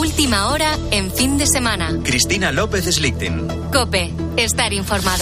Última hora en fin de semana. Cristina López Slichting. COPE. Estar informado.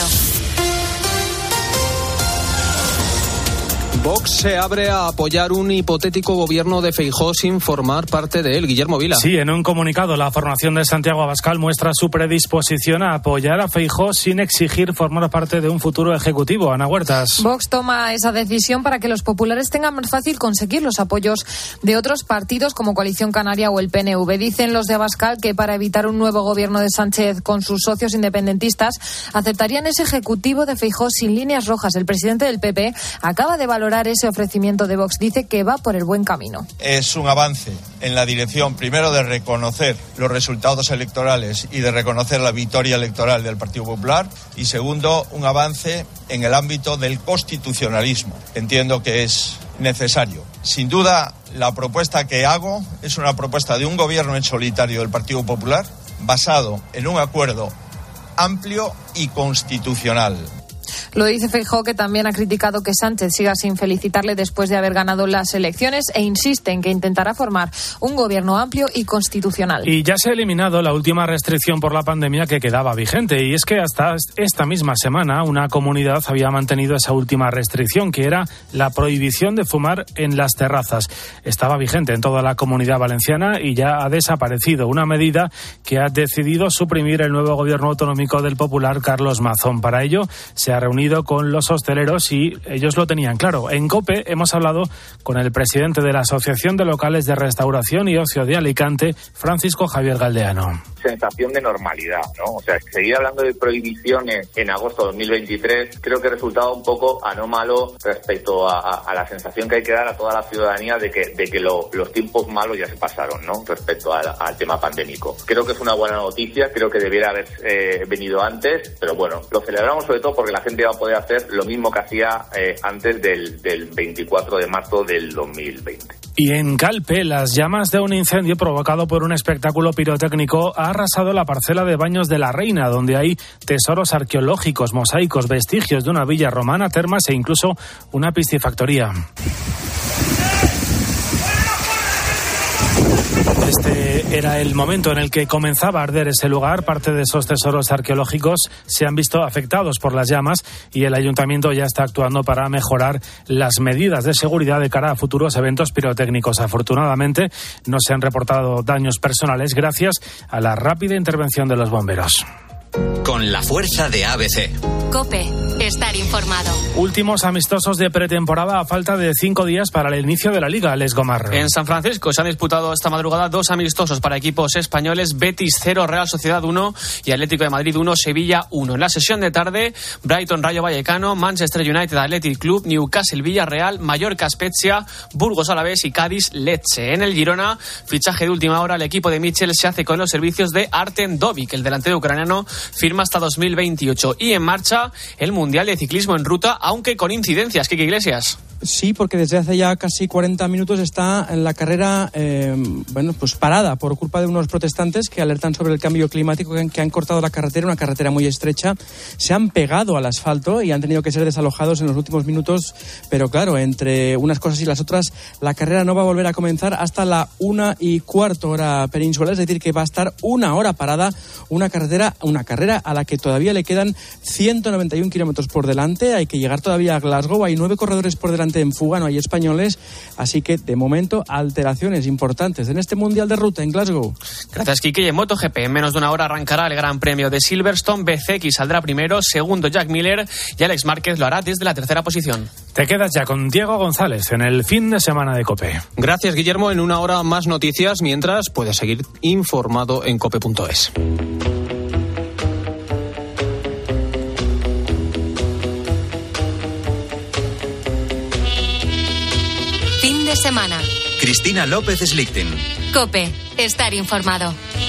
Vox se abre a apoyar un hipotético gobierno de Feijóo sin formar parte de él. Guillermo Vila. Sí, en un comunicado la formación de Santiago Abascal muestra su predisposición a apoyar a Feijóo sin exigir formar parte de un futuro ejecutivo. Ana Huertas. Vox toma esa decisión para que los populares tengan más fácil conseguir los apoyos de otros partidos como Coalición Canaria o el PNV. Dicen los de Abascal que para evitar un nuevo gobierno de Sánchez con sus socios independentistas aceptarían ese ejecutivo de Feijóo sin líneas rojas. El presidente del PP acaba de valorar ese ofrecimiento de Vox. Dice que va por el buen camino. Es un avance en la dirección, primero, de reconocer los resultados electorales y de reconocer la victoria electoral del Partido Popular, y segundo, un avance en el ámbito del constitucionalismo. Entiendo que es necesario. Sin duda, la propuesta que hago es una propuesta de un gobierno en solitario del Partido Popular basado en un acuerdo amplio y constitucional. Lo dice Feijóo, que también ha criticado que Sánchez siga sin felicitarle después de haber ganado las elecciones e insiste en que intentará formar un gobierno amplio y constitucional. Y ya se ha eliminado la última restricción por la pandemia que quedaba vigente, y es que hasta esta misma semana una comunidad había mantenido esa última restricción, que era la prohibición de fumar en las terrazas. Estaba vigente en toda la Comunidad Valenciana y ya ha desaparecido, una medida que ha decidido suprimir el nuevo gobierno autonómico del Popular, Carlos Mazón. Para ello se ha reunido con los hosteleros y ellos lo tenían claro. En COPE hemos hablado con el presidente de la Asociación de Locales de Restauración y Ocio de Alicante, Francisco Javier Galdeano. Sensación de normalidad, ¿no? O sea, seguir hablando de prohibiciones en agosto de 2023 creo que resultaba un poco anómalo respecto a la sensación que hay que dar a toda la ciudadanía de que los tiempos malos ya se pasaron, ¿no? Respecto al tema pandémico. Creo que es una buena noticia, creo que debiera haber venido antes, pero bueno, lo celebramos sobre todo porque la gente va a poder hacer lo mismo que hacía antes del 24 de marzo del 2020. Y en Calpe, las llamas de un incendio provocado por un espectáculo pirotécnico ha arrasado la parcela de Baños de la Reina, donde hay tesoros arqueológicos, mosaicos, vestigios de una villa romana, termas e incluso una piscifactoría. Este era el momento en el que comenzaba a arder ese lugar. Parte de esos tesoros arqueológicos se han visto afectados por las llamas y el ayuntamiento ya está actuando para mejorar las medidas de seguridad de cara a futuros eventos pirotécnicos. Afortunadamente no se han reportado daños personales gracias a la rápida intervención de los bomberos. Con la fuerza de ABC. COPE. Estar informado. Últimos amistosos de pretemporada a falta de 5 días para el inicio de la Liga. Les Gomar. En San Francisco se han disputado esta madrugada 2 amistosos para equipos españoles: Betis 0, Real Sociedad 1 y Atlético de Madrid 1, Sevilla 1. En la sesión de tarde, Brighton Rayo Vallecano, Manchester United Athletic Club, Newcastle Villarreal, Mallorca Spezia, Burgos Alavés y Cádiz Lecce. En el Girona, fichaje de última hora, el equipo de Michel se hace con los servicios de Artem Dovik. El delantero ucraniano firma hasta 2028. Y en marcha el Mundial de Ciclismo en ruta, aunque con incidencias. Kike Iglesias. Sí, porque desde hace ya casi 40 minutos está en la carrera parada por culpa de unos protestantes que alertan sobre el cambio climático, que han cortado la carretera, una carretera muy estrecha. Se han pegado al asfalto y han tenido que ser desalojados en los últimos minutos, pero claro, entre unas cosas y las otras, la carrera no va a volver a comenzar hasta la 1:15 hora peninsular, es decir, que va a estar 1 hora parada una carrera a la que todavía le quedan 191 kilómetros por delante. Hay que llegar todavía a Glasgow, hay 9 corredores por delante en fuga, no hay españoles, así que de momento alteraciones importantes en este Mundial de Ruta en Glasgow. Gracias, Kike. Y en MotoGP, en menos de una hora arrancará el Gran Premio de Silverstone. Bezzecchi saldrá primero, segundo Jack Miller y Alex Márquez lo hará desde la tercera posición. Te quedas ya con Diego González en el fin de semana de COPE. Gracias, Guillermo. En 1 hora más noticias, mientras puedes seguir informado en cope.es. Fin de semana. Cristina López Slichting. COPE. Estar informado.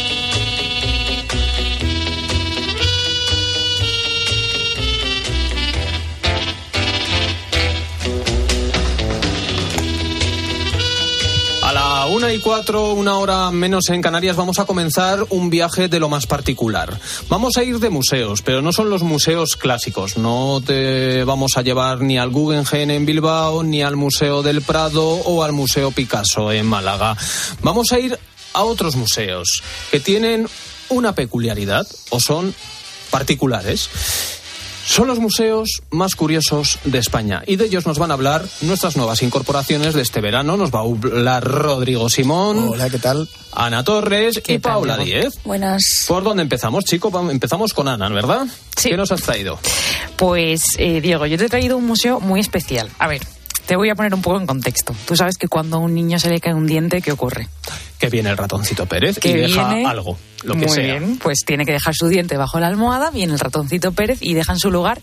A la 1:04, 1 hora menos en Canarias, vamos a comenzar un viaje de lo más particular. Vamos a ir de museos, pero no son los museos clásicos. No te vamos a llevar ni al Guggenheim en Bilbao, ni al Museo del Prado o al Museo Picasso en Málaga. Vamos a ir a otros museos que tienen una peculiaridad o son particulares. Son los museos más curiosos de España y de ellos nos van a hablar nuestras nuevas incorporaciones de este verano. Nos va a hablar Rodrigo Simón. Hola, ¿qué tal? Ana Torres y Paula Díez. Buenas. ¿Por dónde empezamos, chico? Empezamos con Ana, ¿verdad? Sí. ¿Qué nos has traído? Pues, Diego, yo te he traído un museo muy especial. A ver, te voy a poner un poco en contexto. Tú sabes que cuando a un niño se le cae un diente, ¿qué ocurre? Que viene el ratoncito Pérez y deja algo, lo que sea. Muy bien, pues tiene que dejar su diente bajo la almohada, viene el ratoncito Pérez y deja en su lugar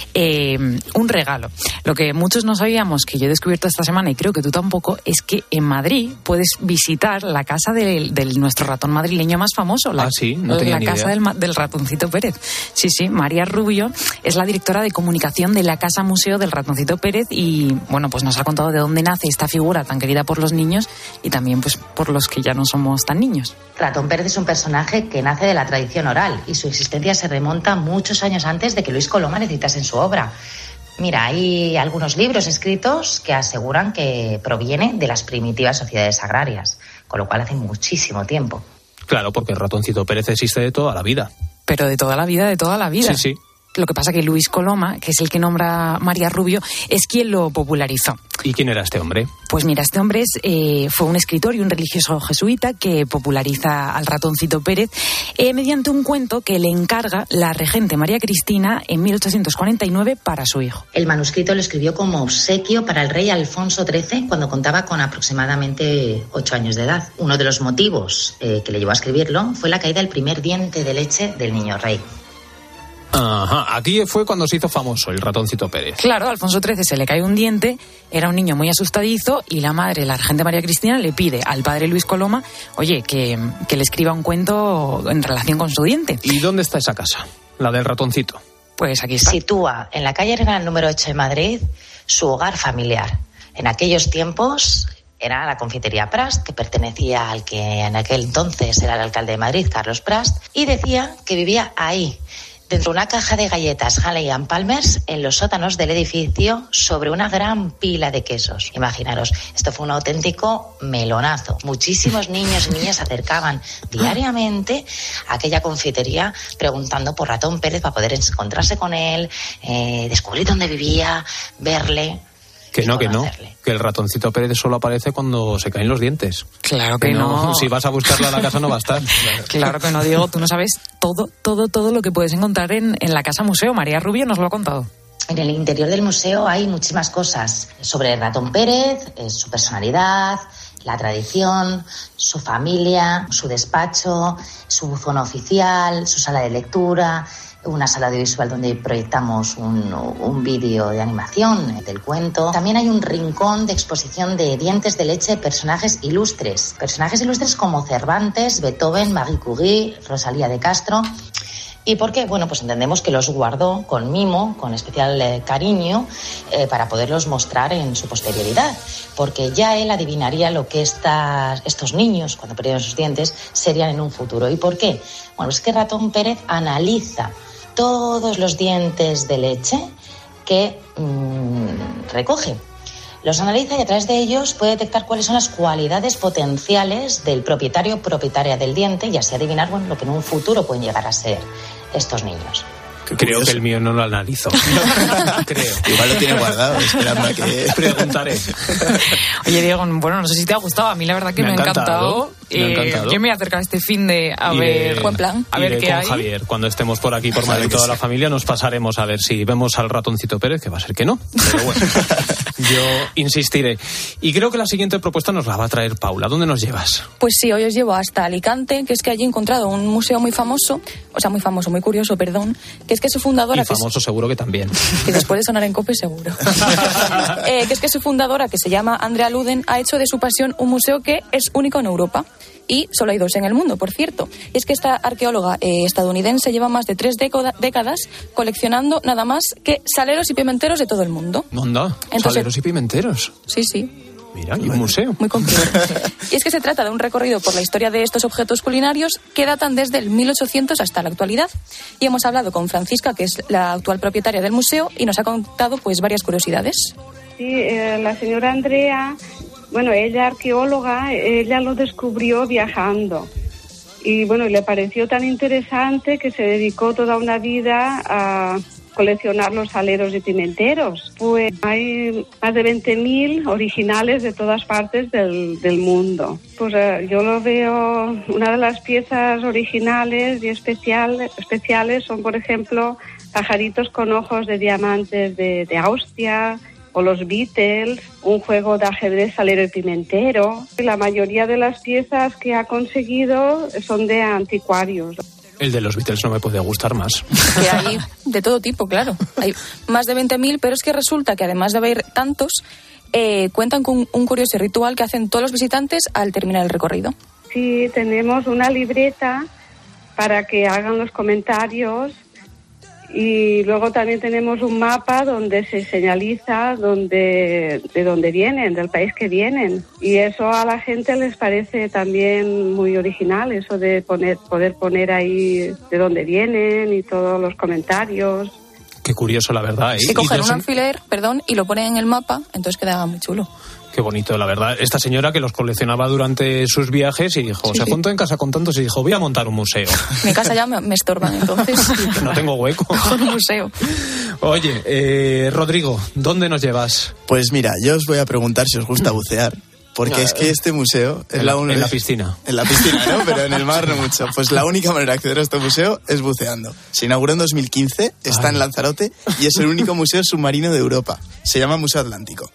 un regalo. Lo que muchos no sabíamos, que yo he descubierto esta semana y creo que tú tampoco, es que en Madrid puedes visitar la casa de nuestro ratón madrileño más famoso. Sí, no tenía ni idea. La casa del ratoncito Pérez. Sí, María Rubio es la directora de comunicación de la Casa Museo del Ratoncito Pérez y, bueno, pues nos ha contado de dónde nace esta figura tan querida por los niños y también pues por los que ya no somos tan niños. Ratón Pérez es un personaje que nace de la tradición oral y su existencia se remonta muchos años antes de que Luis Coloma le citase en su obra. Mira, hay algunos libros escritos que aseguran que proviene de las primitivas sociedades agrarias, con lo cual hace muchísimo tiempo. Claro, porque el ratoncito Pérez existe de toda la vida. Pero de toda la vida, de toda la vida. Sí. Lo que pasa que Luis Coloma, que es el que nombra María Rubio, es quien lo popularizó. ¿Y quién era este hombre? Pues mira, este hombre fue un escritor y un religioso jesuita que populariza al ratoncito Pérez mediante un cuento que le encarga la regente María Cristina en 1849 para su hijo. El manuscrito lo escribió como obsequio para el rey Alfonso XIII cuando contaba con aproximadamente 8 años de edad. Uno de los motivos que le llevó a escribirlo fue la caída del primer diente de leche del niño rey. Ajá, aquí fue cuando se hizo famoso el ratoncito Pérez. Claro, a Alfonso XIII se le cae un diente, era un niño muy asustadizo y la madre, la regente María Cristina, le pide al padre Luis Coloma, oye, que le escriba un cuento en relación con su diente. ¿Y dónde está esa casa? La del ratoncito. Pues aquí está. Sitúa en la calle Arenal número 8 de Madrid su hogar familiar. En aquellos tiempos era la confitería Prast, que pertenecía al que en aquel entonces era el alcalde de Madrid, Carlos Prast, y decía que vivía ahí, dentro de una caja de galletas Halley & Palmers, en los sótanos del edificio, sobre una gran pila de quesos. Imaginaros, esto fue un auténtico melonazo. Muchísimos niños y niñas se acercaban diariamente a aquella confitería preguntando por Ratón Pérez para poder encontrarse con él, descubrir dónde vivía, verle. Que no, que el ratoncito Pérez solo aparece cuando se caen los dientes. Claro que no. Si vas a buscarlo a la casa no va a estar. Claro que no, Diego, tú no sabes todo lo que puedes encontrar en la Casa Museo. María Rubio nos lo ha contado. En el interior del museo hay muchísimas cosas sobre el Ratón Pérez, su personalidad, la tradición, su familia, su despacho, su zona oficial, su sala de lectura, una sala audiovisual donde proyectamos un vídeo de animación del cuento. También hay un rincón de exposición de dientes de leche de personajes ilustres. Personajes ilustres como Cervantes, Beethoven, Marie Curie, Rosalía de Castro. ¿Y por qué? Bueno, pues entendemos que los guardó con mimo, con especial cariño, para poderlos mostrar en su posterioridad. Porque ya él adivinaría lo que estos niños, cuando perdieron sus dientes, serían en un futuro. ¿Y por qué? Bueno, es que Ratón Pérez analiza todos los dientes de leche que recoge. Los analiza y a través de ellos puede detectar cuáles son las cualidades potenciales del propietario o propietaria del diente y así adivinar lo que en un futuro pueden llegar a ser estos niños. Creo que el mío no lo analizo. Creo. Igual lo tiene guardado, esperando a que preguntaré. Oye, Diego, bueno, no sé si te ha gustado. A mí la verdad que me ha encantado. Yo me voy a acercar este fin de a ver buen plan, a ver qué hay. Javier, cuando estemos por aquí por Madrid toda la familia, nos pasaremos a ver si vemos al ratoncito Pérez, que va a ser que no. Pero bueno, yo insistiré. Y creo que la siguiente propuesta nos la va a traer Paula. ¿Dónde nos llevas? Pues sí, hoy os llevo hasta Alicante, que es que allí he encontrado un museo muy famoso, muy curioso, perdón, que es que su fundadora... Y famoso seguro que también. Que después de sonar en COPE seguro. Que es que su fundadora, que se llama Andrea Luden, ha hecho de su pasión un museo que es único en Europa. Y solo hay 2 en el mundo, por cierto. Y es que esta arqueóloga estadounidense lleva más de 3 décadas coleccionando nada más que saleros y pimenteros de todo el mundo. ¿Dónde? ¿Saleros y pimenteros? Sí. Mira, y un museo. Muy completo. Y es que se trata de un recorrido por la historia de estos objetos culinarios que datan desde el 1800 hasta la actualidad. Y hemos hablado con Francisca, que es la actual propietaria del museo, y nos ha contado pues varias curiosidades. Sí, la señora Andrea Bueno, ella arqueóloga, ella lo descubrió viajando. Y bueno, le pareció tan interesante que se dedicó toda una vida a coleccionar los aleros y pimenteros. Pues hay más de 20.000 originales de todas partes del mundo. Pues yo lo veo, una de las piezas originales y especiales son, por ejemplo, pajaritos con ojos de diamantes de Austria, o los Beatles, un juego de ajedrez alero y pimentero. La mayoría de las piezas que ha conseguido son de anticuarios. El de los Beatles no me puede gustar más. Que hay de todo tipo, claro. Hay más de 20.000, pero es que resulta que además de haber tantos, cuentan con un curioso ritual que hacen todos los visitantes al terminar el recorrido. Sí, tenemos una libreta para que hagan los comentarios. Y luego también tenemos un mapa donde se señaliza de dónde vienen, del país que vienen. Y eso a la gente les parece también muy original, eso de poder poner ahí de dónde vienen y todos los comentarios. Qué curioso, la verdad. Sí, cogen un alfiler, y lo ponen en el mapa, entonces queda muy chulo. Qué bonito, la verdad. Esta señora que los coleccionaba durante sus viajes y dijo, se apuntó en casa con tantos y dijo, voy a montar un museo. Mi casa ya me estorban, entonces. Que no tengo hueco. Con un museo. Oye, Rodrigo, ¿dónde nos llevas? Pues mira, yo os voy a preguntar si os gusta bucear. Porque es que este museo... En la piscina. En la piscina, ¿no? Pero en el mar no mucho. Pues la única manera de acceder a este museo es buceando. Se inauguró en 2015, está en Lanzarote y es el único museo submarino de Europa. Se llama Museo Atlántico.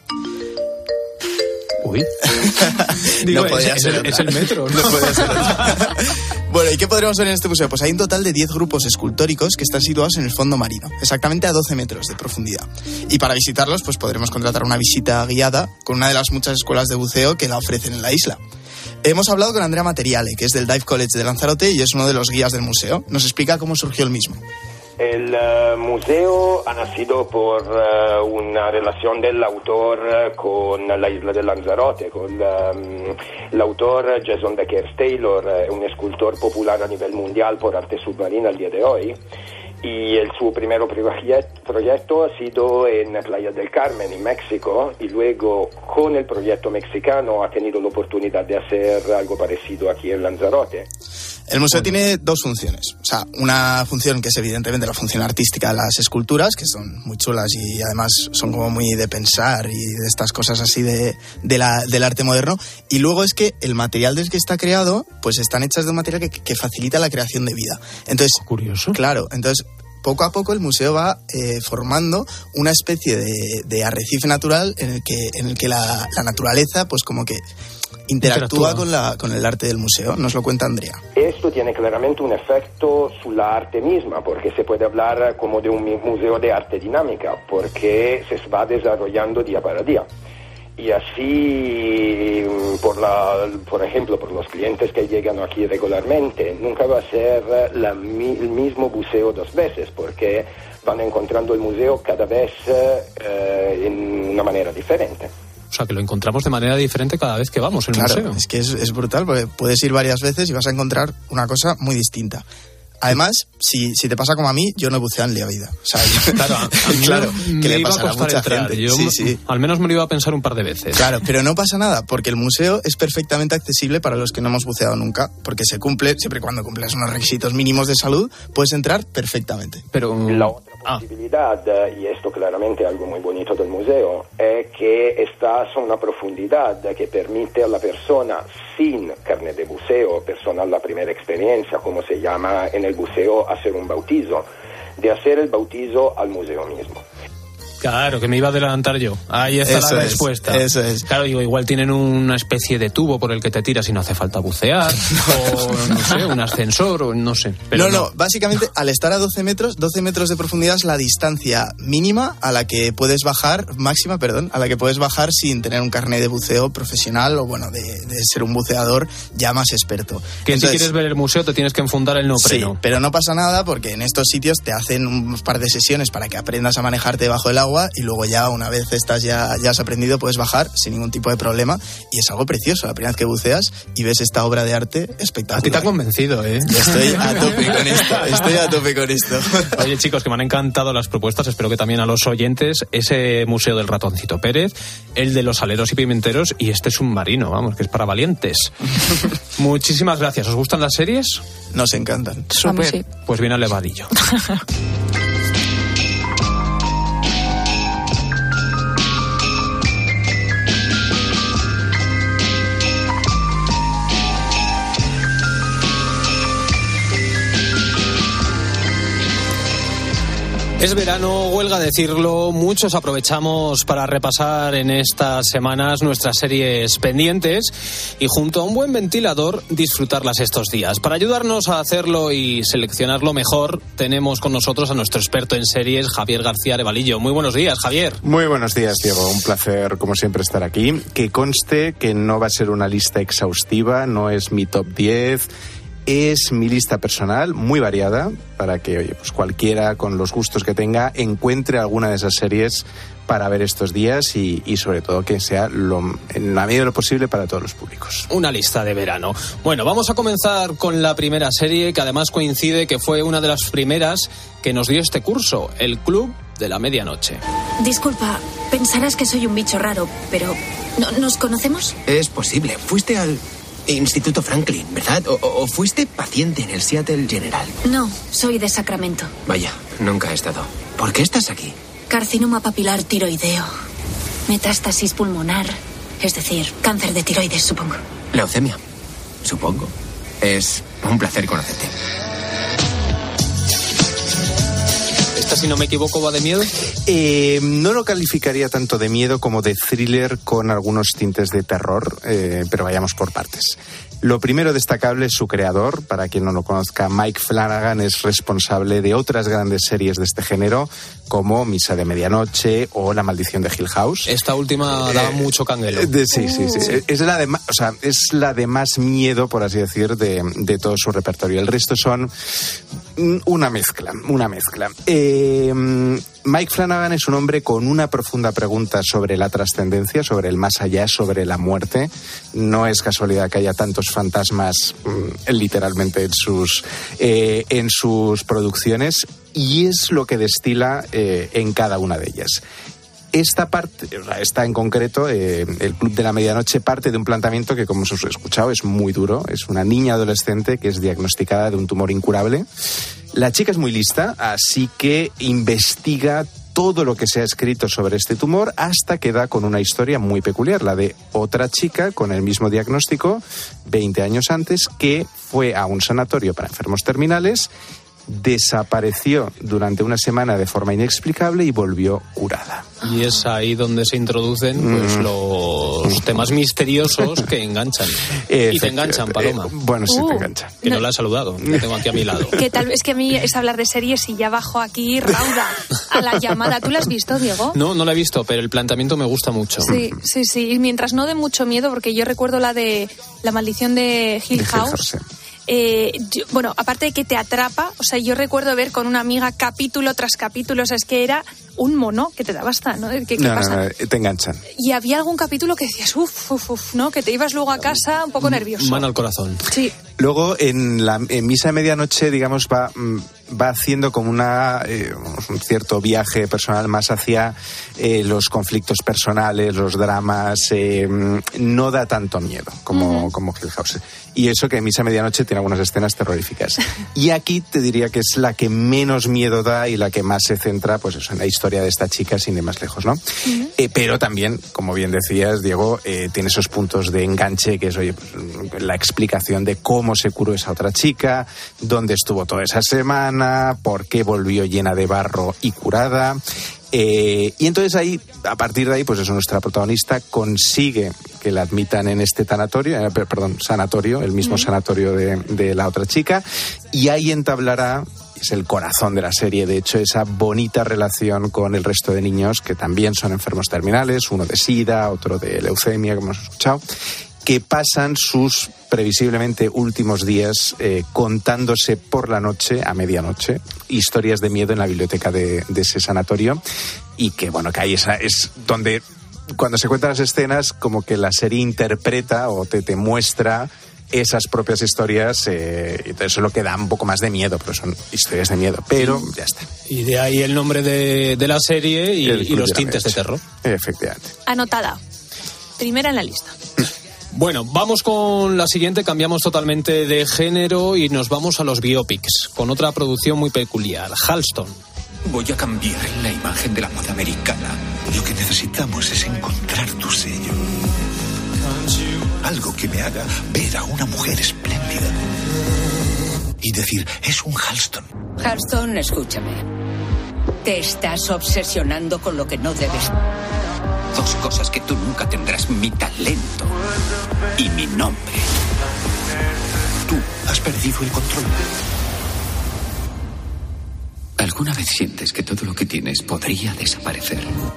Uy. No podía ser es el metro. No podía ser otra. Bueno, ¿y qué podremos ver en este museo? Pues hay un total de 10 grupos escultóricos que están situados en el fondo marino, exactamente a 12 metros de profundidad. Y para visitarlos, pues podremos contratar una visita guiada con una de las muchas escuelas de buceo que la ofrecen en la isla. Hemos hablado con Andrea Materiale, que es del Dive College de Lanzarote y es uno de los guías del museo. Nos explica cómo surgió el mismo. El museo ha nacido por una relación del autor con la isla de Lanzarote, con el autor Jason Deckers Taylor, un escultor popular a nivel mundial por arte submarina al día de hoy. Y su primer proyecto ha sido en Playa del Carmen, en México, y luego con el proyecto mexicano ha tenido la oportunidad de hacer algo parecido aquí en Lanzarote. El museo tiene dos funciones. O sea, una función que es evidentemente la función artística de las esculturas, que son muy chulas y además son como muy de pensar y de estas cosas así del arte moderno. Y luego es que el material del que está creado, pues están hechas de un material que facilita la creación de vida. Entonces, curioso. Claro, entonces poco a poco el museo va formando una especie de arrecife natural en el que la naturaleza pues como que interactúa con el arte del museo. Nos lo cuenta Andrea. Esto tiene claramente un efecto sobre la arte misma, porque se puede hablar como de un museo de arte dinámica, porque se va desarrollando día para día. Y así, por ejemplo, por los clientes que llegan aquí regularmente, nunca va a ser el mismo buceo dos veces, porque van encontrando el museo cada vez en una manera diferente. O sea, que lo encontramos de manera diferente cada vez que vamos al museo. Claro, es que es brutal, porque puedes ir varias veces y vas a encontrar una cosa muy distinta. Además, si te pasa como a mí, yo no he buceado en la vida. O sea, claro, que le pasará a mucha gente. Yo al menos me lo iba a pensar un par de veces. Claro, pero no pasa nada, porque el museo es perfectamente accesible para los que no hemos buceado nunca, porque se cumple, siempre y cuando cumples unos requisitos mínimos de salud, puedes entrar perfectamente. Pero la otra posibilidad, y esto claramente es algo muy bonito del museo, es que estás a una profundidad que permite a la persona sin carnet de buceo, persona la primera experiencia, como se llama en el buceo, hacer un bautizo, de hacer el bautizo al museo mismo. Claro, que me iba a adelantar yo. Ahí está la respuesta. Eso es. Claro, digo, igual tienen una especie de tubo por el que te tiras y no hace falta bucear, o no sé, un ascensor, o no sé. Pero no, básicamente al estar a 12 metros de profundidad es la distancia mínima a la que puedes bajar, máxima, a la que puedes bajar sin tener un carnet de buceo profesional o bueno, de ser un buceador ya más experto. Que entonces, si quieres ver el museo te tienes que enfundar el neopreno. Sí, pero no pasa nada porque en estos sitios te hacen un par de sesiones para que aprendas a manejarte debajo del agua agua y luego ya una vez ya has aprendido puedes bajar sin ningún tipo de problema y es algo precioso. La primera vez que buceas y ves esta obra de arte espectacular. A ti te ha convencido, ¿eh? Yo estoy a tope con esto. Oye, chicos, que me han encantado las propuestas, espero que también a los oyentes. Ese Museo del Ratoncito Pérez, el de los aleros y pimenteros y este submarino, vamos, que es para valientes. Muchísimas gracias. ¿Os gustan las series? Nos encantan. Súper. Sí. Pues bien al levadillo. Es verano, huelga decirlo, muchos aprovechamos para repasar en estas semanas nuestras series pendientes y junto a un buen ventilador disfrutarlas estos días. Para ayudarnos a hacerlo y seleccionarlo mejor, tenemos con nosotros a nuestro experto en series, Javier García Arevalillo. Muy buenos días, Javier. Muy buenos días, Diego. Un placer, como siempre, estar aquí. Que conste que no va a ser una lista exhaustiva, no es mi top 10... Es mi lista personal, muy variada, para que, oye, pues cualquiera con los gustos que tenga encuentre alguna de esas series para ver estos días y sobre todo que sea en la medida de lo posible para todos los públicos. Una lista de verano. Bueno, vamos a comenzar con la primera serie que además coincide que fue una de las primeras que nos dio este curso, El Club de la Medianoche. Disculpa, pensarás que soy un bicho raro, pero ¿nos conocemos? Es posible. Fuiste al Instituto Franklin, ¿verdad? ¿O fuiste paciente en el Seattle General? No, soy de Sacramento. Vaya, nunca he estado. ¿Por qué estás aquí? Carcinoma papilar tiroideo. Metástasis pulmonar. Es decir, cáncer de tiroides, supongo. Leucemia, supongo. Es un placer conocerte. ¿Esta, si no me equivoco, va de miedo? No lo calificaría tanto de miedo como de thriller con algunos tintes de terror, pero vayamos por partes. Lo primero destacable es su creador. Para quien no lo conozca, Mike Flanagan es responsable de otras grandes series de este género, como Misa de Medianoche o La Maldición de Hill House. Esta última daba mucho canguelo. Sí. Es la de más miedo, por así decir, de todo su repertorio. El resto son una mezcla. Mike Flanagan es un hombre con una profunda pregunta sobre la trascendencia, sobre el más allá, sobre la muerte. No es casualidad que haya tantos fantasmas literalmente en sus producciones, y es lo que destila en cada una de ellas. Esta en concreto, El Club de la Medianoche, parte de un planteamiento que, como os he escuchado, es muy duro. Es una niña adolescente que es diagnosticada de un tumor incurable. La chica es muy lista, así que investiga todo lo que se ha escrito sobre este tumor hasta que da con una historia muy peculiar, la de otra chica con el mismo diagnóstico 20 años antes, que fue a un sanatorio para enfermos terminales, desapareció durante una semana de forma inexplicable y volvió curada. Y es ahí donde se introducen pues los temas misteriosos que enganchan. Y te enganchan, Paloma. Bueno, sí, te enganchan. Que no la he saludado, la tengo aquí a mi lado. Que tal vez que a mí es hablar de series y ya bajo aquí rauda a la llamada. ¿Tú la has visto, Diego? No la he visto, pero el planteamiento me gusta mucho. Sí. Y mientras no dé mucho miedo, porque yo recuerdo la de La Maldición de Hill House. Bueno, aparte de que te atrapa, o sea, yo recuerdo ver con una amiga capítulo tras capítulo, o sea, es que era un mono que te daba hasta, ¿no? ¿Qué pasa? No, te enganchan. Y había algún capítulo que decías, ¿no? Que te ibas luego a casa un poco nervioso. Mano al corazón. Sí. Luego, en Misa de Medianoche, digamos, va haciendo como un cierto viaje personal más hacia los conflictos personales, los dramas. No da tanto miedo como Hill House. Y eso que Misa de Medianoche tiene algunas escenas terroríficas. Y aquí te diría que es la que menos miedo da y la que más se centra, pues eso, en la historia de esta chica, sin ir más lejos, ¿no? Pero también, como bien decías, Diego, tiene esos puntos de enganche, que es, oye, pues, la explicación de cómo se curó esa otra chica, dónde estuvo toda esa semana, por qué volvió llena de barro y curada. Y entonces a partir de ahí, pues eso, nuestra protagonista consigue que la admitan en este sanatorio, el mismo sanatorio de la otra chica, y ahí entablará, es el corazón de la serie, de hecho, esa bonita relación con el resto de niños que también son enfermos terminales, uno de SIDA, otro de leucemia, como hemos escuchado. que pasan sus previsiblemente últimos días contándose por la noche, a medianoche, historias de miedo en la biblioteca de ese sanatorio, y que bueno, que ahí es donde cuando se cuentan las escenas como que la serie interpreta o te muestra esas propias historias, eso es lo que da un poco más de miedo, porque son historias de miedo, pero ya está. Y de ahí el nombre de la serie y los tintes de terror. Efectivamente. Anotada. Primera en la lista. Bueno, vamos con la siguiente, cambiamos totalmente de género y nos vamos a los biopics, con otra producción muy peculiar, Halston. Voy a cambiar la imagen de la moda americana. Lo que necesitamos es encontrar tu sello. Algo que me haga ver a una mujer espléndida y decir, es un Halston. Halston, escúchame. Te estás obsesionando con lo que no debes. Dos cosas que tú nunca tendrás: mi talento y mi nombre. Tú has perdido el control. ¿Alguna vez sientes que todo lo que tienes podría desaparecer?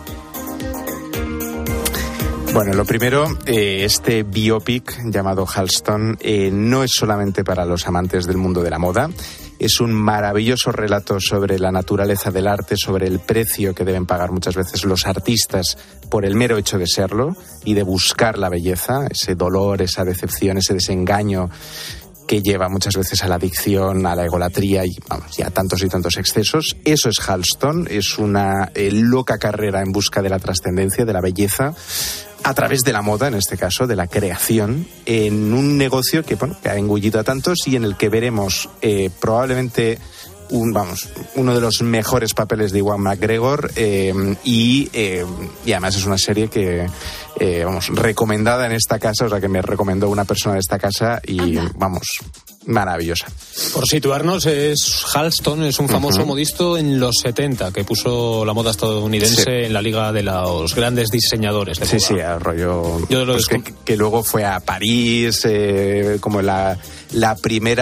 Bueno, lo primero, este biopic llamado Halston no es solamente para los amantes del mundo de la moda. Es un maravilloso relato sobre la naturaleza del arte, sobre el precio que deben pagar muchas veces los artistas por el mero hecho de serlo y de buscar la belleza, ese dolor, esa decepción, ese desengaño que lleva muchas veces a la adicción, a la egolatría y a tantos y tantos excesos. Eso es Halston, es una loca carrera en busca de la trascendencia, de la belleza, a través de la moda, en este caso, de la creación, en un negocio que ha engullido a tantos y en el que veremos probablemente uno de los mejores papeles de Ewan McGregor y además es una serie que recomendada en esta casa, o sea que me recomendó una persona de esta casa y maravillosa. Por situarnos, Halston es un famoso modisto en los 70 que puso la moda estadounidense en la liga de los grandes diseñadores de moda. Sí, al rollo que luego fue a París, como el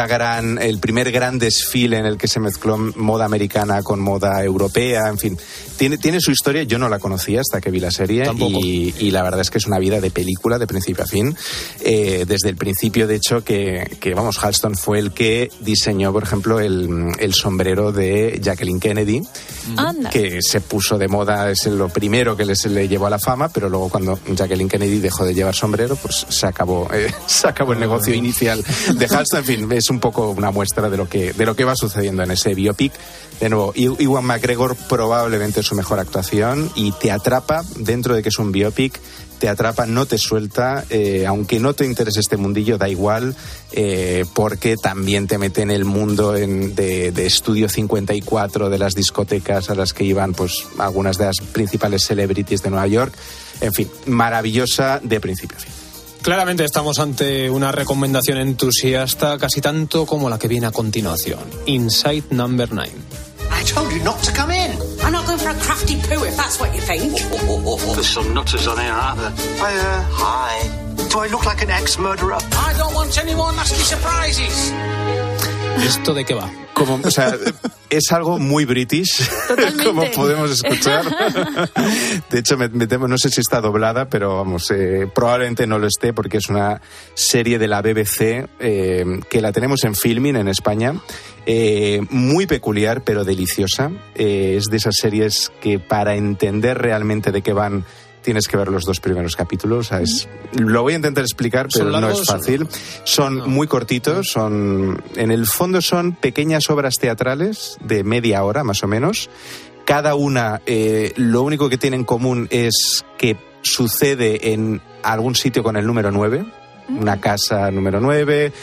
primer gran desfile en el que se mezcló moda americana con moda europea, en fin. Tiene su historia, yo no la conocía hasta que vi la serie y la verdad es que es una vida de película de principio a fin. Desde el principio, de hecho, que Halston fue el que diseñó, por ejemplo, el sombrero de Jacqueline Kennedy, que se puso de moda, es lo primero que se le llevó a la fama, pero luego cuando Jacqueline Kennedy dejó de llevar sombrero, pues se acabó el negocio inicial de Halston. En fin, es un poco una muestra de lo que va sucediendo en ese biopic. De nuevo, Ewan McGregor probablemente su mejor actuación y te atrapa dentro de que es un biopic, te atrapa, no te suelta, aunque no te interese este mundillo, da igual, porque también te mete en el mundo de Estudio 54, de las discotecas a las que iban pues algunas de las principales celebrities de Nueva York. En fin, maravillosa de principio a fin. Claramente estamos ante una recomendación entusiasta, casi tanto como la que viene a continuación. Inside Number 9. I told you not to come in. I'm not going for a crafty poo if that's what you think. There's some nutters on here, aren't there? Hi. Do I look like an ex-murderer? I don't want any more nasty surprises. ¿Esto de qué va? Es algo muy british, como podemos escuchar. De hecho, me temo, no sé si está doblada, pero probablemente no lo esté porque es una serie de la BBC que la tenemos en Filmin en España. Muy peculiar, pero deliciosa. Es de esas series que para entender realmente de qué van tienes que ver los 2 primeros capítulos. Lo voy a intentar explicar, pero no es fácil. Son muy cortitos, en el fondo son pequeñas obras teatrales de media hora, más o menos. Cada una, lo único que tiene en común es que sucede en algún sitio con el número 9. Una casa número 9,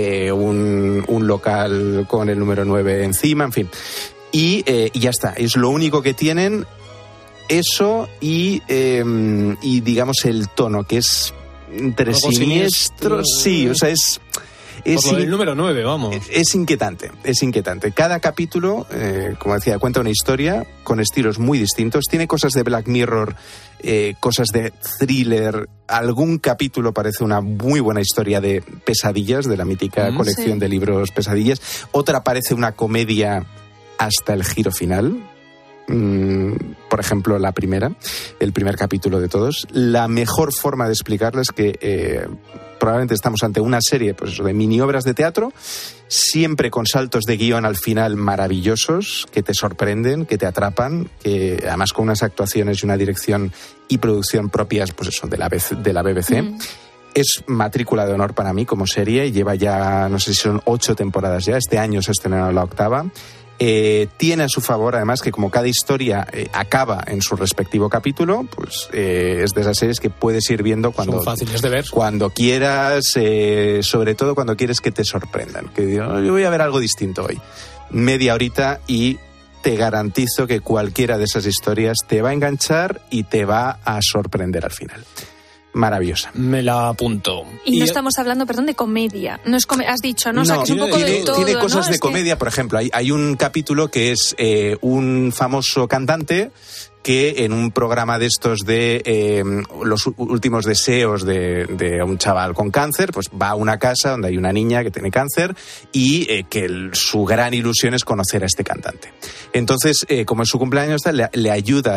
un local con el número 9 encima, en fin. Y ya está, es lo único que tienen. Eso y digamos el tono, que es entre siniestro. Sí, o sea, es el número 9, vamos. Es inquietante. Cada capítulo, como decía, cuenta una historia con estilos muy distintos. Tiene cosas de Black Mirror, cosas de thriller. Algún capítulo parece una muy buena historia de Pesadillas, de la mítica colección de libros Pesadillas. Otra parece una comedia hasta el giro final. por ejemplo, el primer capítulo de todos. La mejor forma de explicarlo es que probablemente estamos ante una serie pues, de mini obras de teatro, siempre con saltos de guión al final maravillosos, que te sorprenden, que te atrapan, que además con unas actuaciones y una dirección y producción propias pues eso, de la BBC. Es matrícula de honor para mí como serie, lleva ya, no sé si son 8 temporadas ya, este año se estrenó la 8ª. Tiene a su favor además que como cada historia acaba en su respectivo capítulo, pues es de esas series que puedes ir viendo cuando, son fáciles de ver, cuando quieras, sobre todo cuando quieres que te sorprendan, que digo, yo voy a ver algo distinto hoy, media horita, y te garantizo que cualquiera de esas historias te va a enganchar y te va a sorprender al final. Maravillosa. Me la apunto. Y no estamos hablando, perdón, de comedia. No es has dicho, ¿no? O sea, que es un poco de todo, tiene cosas ¿no? de comedia, por ejemplo. Hay un capítulo que es un famoso cantante que en un programa de estos de los últimos deseos de un chaval con cáncer, pues va a una casa donde hay una niña que tiene cáncer y que su gran ilusión es conocer a este cantante. Entonces, como es su cumpleaños, le ayuda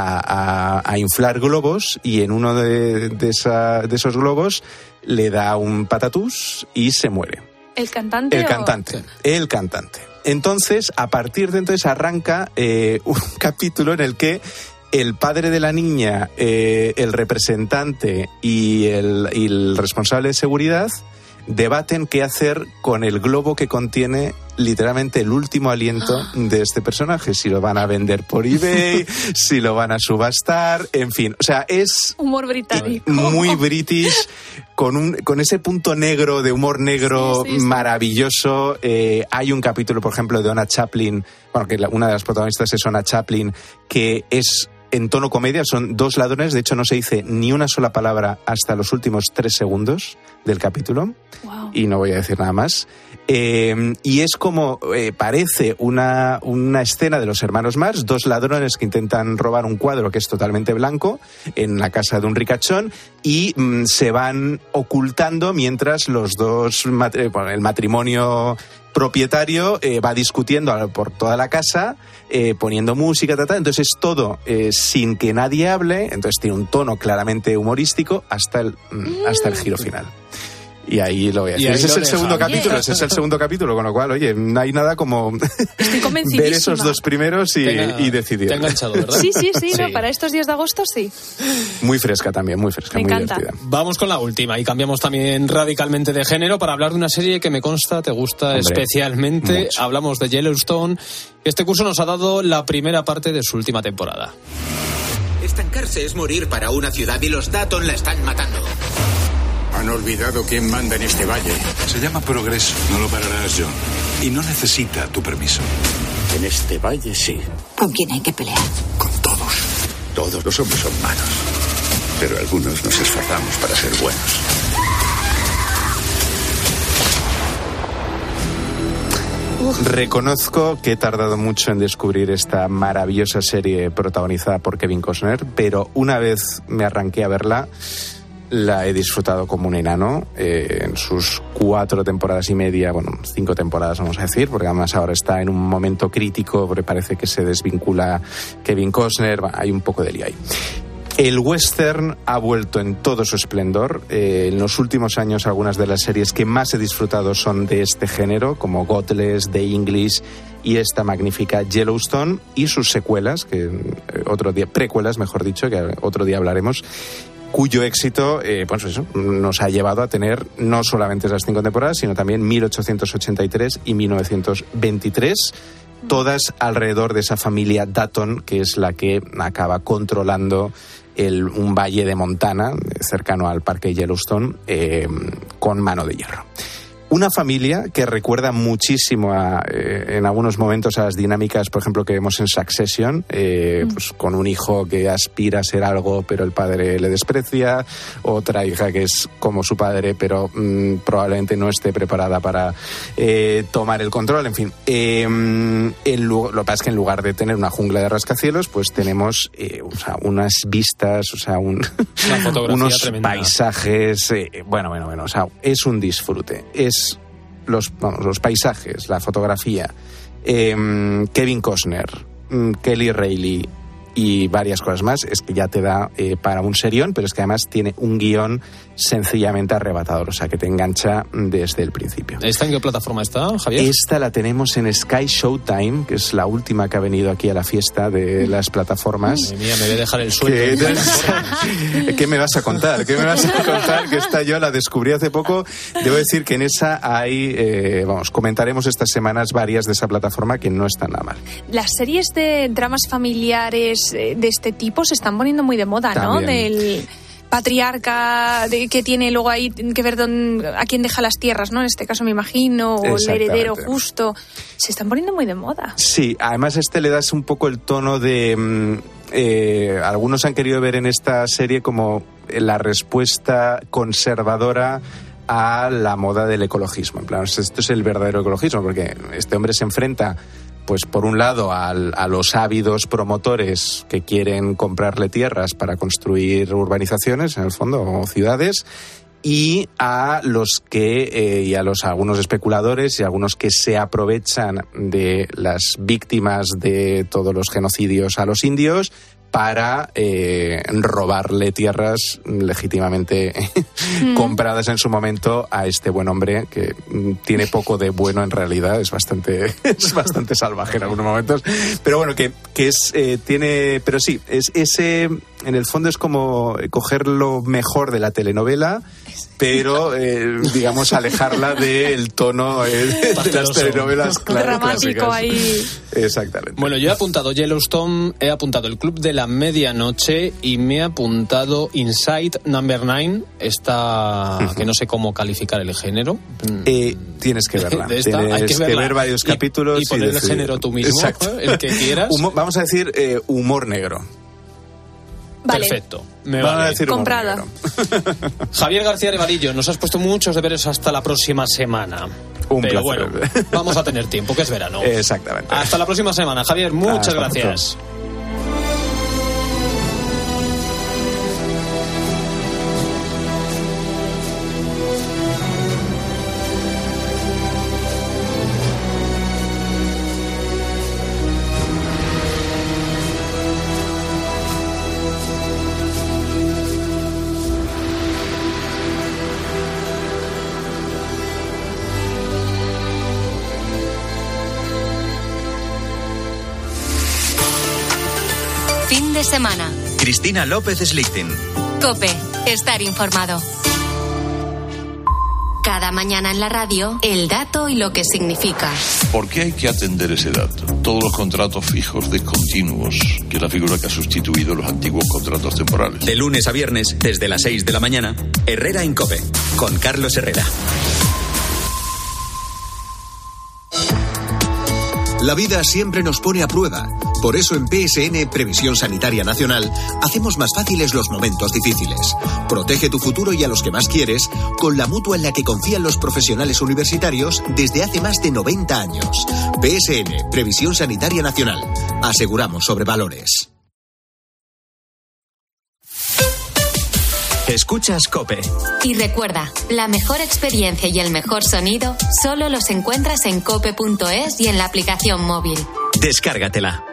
a inflar globos, y en uno de esos globos le da un patatús y se muere. ¿El cantante? El cantante. Entonces, a partir de entonces arranca un capítulo en el que el padre de la niña, el representante y el responsable de seguridad debaten qué hacer con el globo que contiene literalmente el último aliento de este personaje. Si lo van a vender por eBay, si lo van a subastar, en fin. O sea, es humor británico. Muy british, con ese punto negro, de humor negro maravilloso. Hay un capítulo, por ejemplo, de Ona Chaplin, bueno, que una de las protagonistas es Ona Chaplin, que es en tono comedia, son 2 ladrones, de hecho no se dice ni una sola palabra hasta los últimos 3 segundos del capítulo. Wow. Y no voy a decir nada más. Y es como parece una escena de los hermanos Marx, 2 ladrones que intentan robar un cuadro que es totalmente blanco en la casa de un ricachón, y se van ocultando mientras los dos, el matrimonio propietario va discutiendo por toda la casa, poniendo música, entonces es todo sin que nadie hable, entonces tiene un tono claramente humorístico hasta el giro final. Y ahí lo voy a decir. Ese es el segundo capítulo, con lo cual, oye, no hay nada como ver esos 2 primeros y decidir. Te ha enganchado, ¿verdad? Sí, no, para estos días de agosto sí. Muy fresca también, muy fresca, me muy encanta. divertida. Vamos con la última y cambiamos también radicalmente de género para hablar de una serie que me consta te gusta especialmente. Mucho. Hablamos de Yellowstone. Este curso nos ha dado la primera parte de su última temporada. Estancarse es morir para una ciudad y los Datton la están matando. Han olvidado quién manda en este valle. Se llama progreso, no lo pararás, John. Y no necesita tu permiso. En este valle sí. ¿Con quién hay que pelear? Con todos. Todos los hombres son malos. Pero algunos nos esforzamos para ser buenos. Reconozco que he tardado mucho en descubrir esta maravillosa serie protagonizada por Kevin Costner, pero una vez me arranqué a verla, la he disfrutado como un enano en sus 4 temporadas y media, 5 temporadas vamos a decir, porque además ahora está en un momento crítico, porque parece que se desvincula Kevin Costner, hay un poco de lío ahí. El western ha vuelto en todo su esplendor. En los últimos años algunas de las series que más he disfrutado son de este género, como Godless, The English y esta magnífica Yellowstone, y sus secuelas, precuelas mejor dicho, que otro día hablaremos, cuyo éxito nos ha llevado a tener no solamente esas 5 temporadas, sino también 1883 y 1923, todas alrededor de esa familia Datton, que es la que acaba controlando un valle de Montana, cercano al parque Yellowstone, con mano de hierro. Una familia que recuerda muchísimo en algunos momentos a las dinámicas, por ejemplo, que vemos en Succession, pues con un hijo que aspira a ser algo, pero el padre le desprecia, otra hija que es como su padre, pero probablemente no esté preparada para tomar el control, en fin. Lo que pasa es que en lugar de tener una jungla de rascacielos, pues tenemos unas vistas, unos tremenda. Paisajes, o sea, es un disfrute, los paisajes, la fotografía, Kevin Costner, Kelly Reilly y varias cosas más, es que ya te da para un serión, pero es que además tiene un guión sencillamente arrebatador, o sea que te engancha desde el principio. ¿Esta en qué plataforma está, Javier? Esta la tenemos en Sky Showtime, que es la última que ha venido aquí a la fiesta de las plataformas. Madre mía, me voy a dejar el sueldo. ¿Qué me vas a contar? ¿Qué me vas a contar? Que esta yo la descubrí hace poco. Debo decir que en esa hay, comentaremos estas semanas varias de esa plataforma que no están nada mal. Las series de dramas familiares de este tipo se están poniendo muy de moda, ¿no? También. Del patriarca que tiene luego ahí que ver a quién deja las tierras, ¿no? En este caso me imagino, o el heredero justo. Se están poniendo muy de moda. Sí, además le das un poco el tono de... algunos han querido ver en esta serie como la respuesta conservadora a la moda del ecologismo. En plan, esto es el verdadero ecologismo, porque este hombre se enfrenta, pues por un lado a los ávidos promotores que quieren comprarle tierras para construir urbanizaciones, en el fondo, o ciudades, y a los que algunos especuladores y algunos que se aprovechan de las víctimas de todos los genocidios a los indios para robarle tierras legítimamente compradas en su momento a este buen hombre que tiene poco de bueno en realidad, es bastante salvaje en algunos momentos, pero bueno, que es tiene, pero sí, es ese, en el fondo es como coger lo mejor de la telenovela, pero digamos alejarla del tono de las telenovelas dramático clásicas. Ahí. Exactamente. Bueno, yo he apuntado Yellowstone, he apuntado El Club de la Medianoche y me he apuntado Inside Number 9, esta que no sé cómo calificar el género. Tienes que verla. De esta, tienes hay que verla. ver varios capítulos y poner el decidir. género tú mismo, Exacto. el que quieras. Vamos a decir humor negro. Vale. Perfecto. Me Van a vale. decir humor Comprada. negro. Javier García Revalillo, nos has puesto muchos deberes hasta la próxima semana. Un Pero placer. bueno, vamos a tener tiempo, que es verano. Exactamente. Hasta la próxima semana, Javier. Muchas Hasta gracias. Fin de semana. Cristina López Slichting. COPE. Estar informado. Cada mañana en la radio, el dato y lo que significa. ¿Por qué hay que atender ese dato? Todos los contratos fijos discontinuos, que es la figura que ha sustituido los antiguos contratos temporales. De lunes a viernes, desde las 6 de la mañana, Herrera en COPE, con Carlos Herrera. La vida siempre nos pone a prueba. Por eso en PSN, Previsión Sanitaria Nacional, hacemos más fáciles los momentos difíciles. Protege tu futuro y a los que más quieres con la mutua en la que confían los profesionales universitarios desde hace más de 90 años. PSN, Previsión Sanitaria Nacional. Aseguramos sobre valores. Escuchas COPE. Y recuerda, la mejor experiencia y el mejor sonido solo los encuentras en cope.es y en la aplicación móvil. Descárgatela.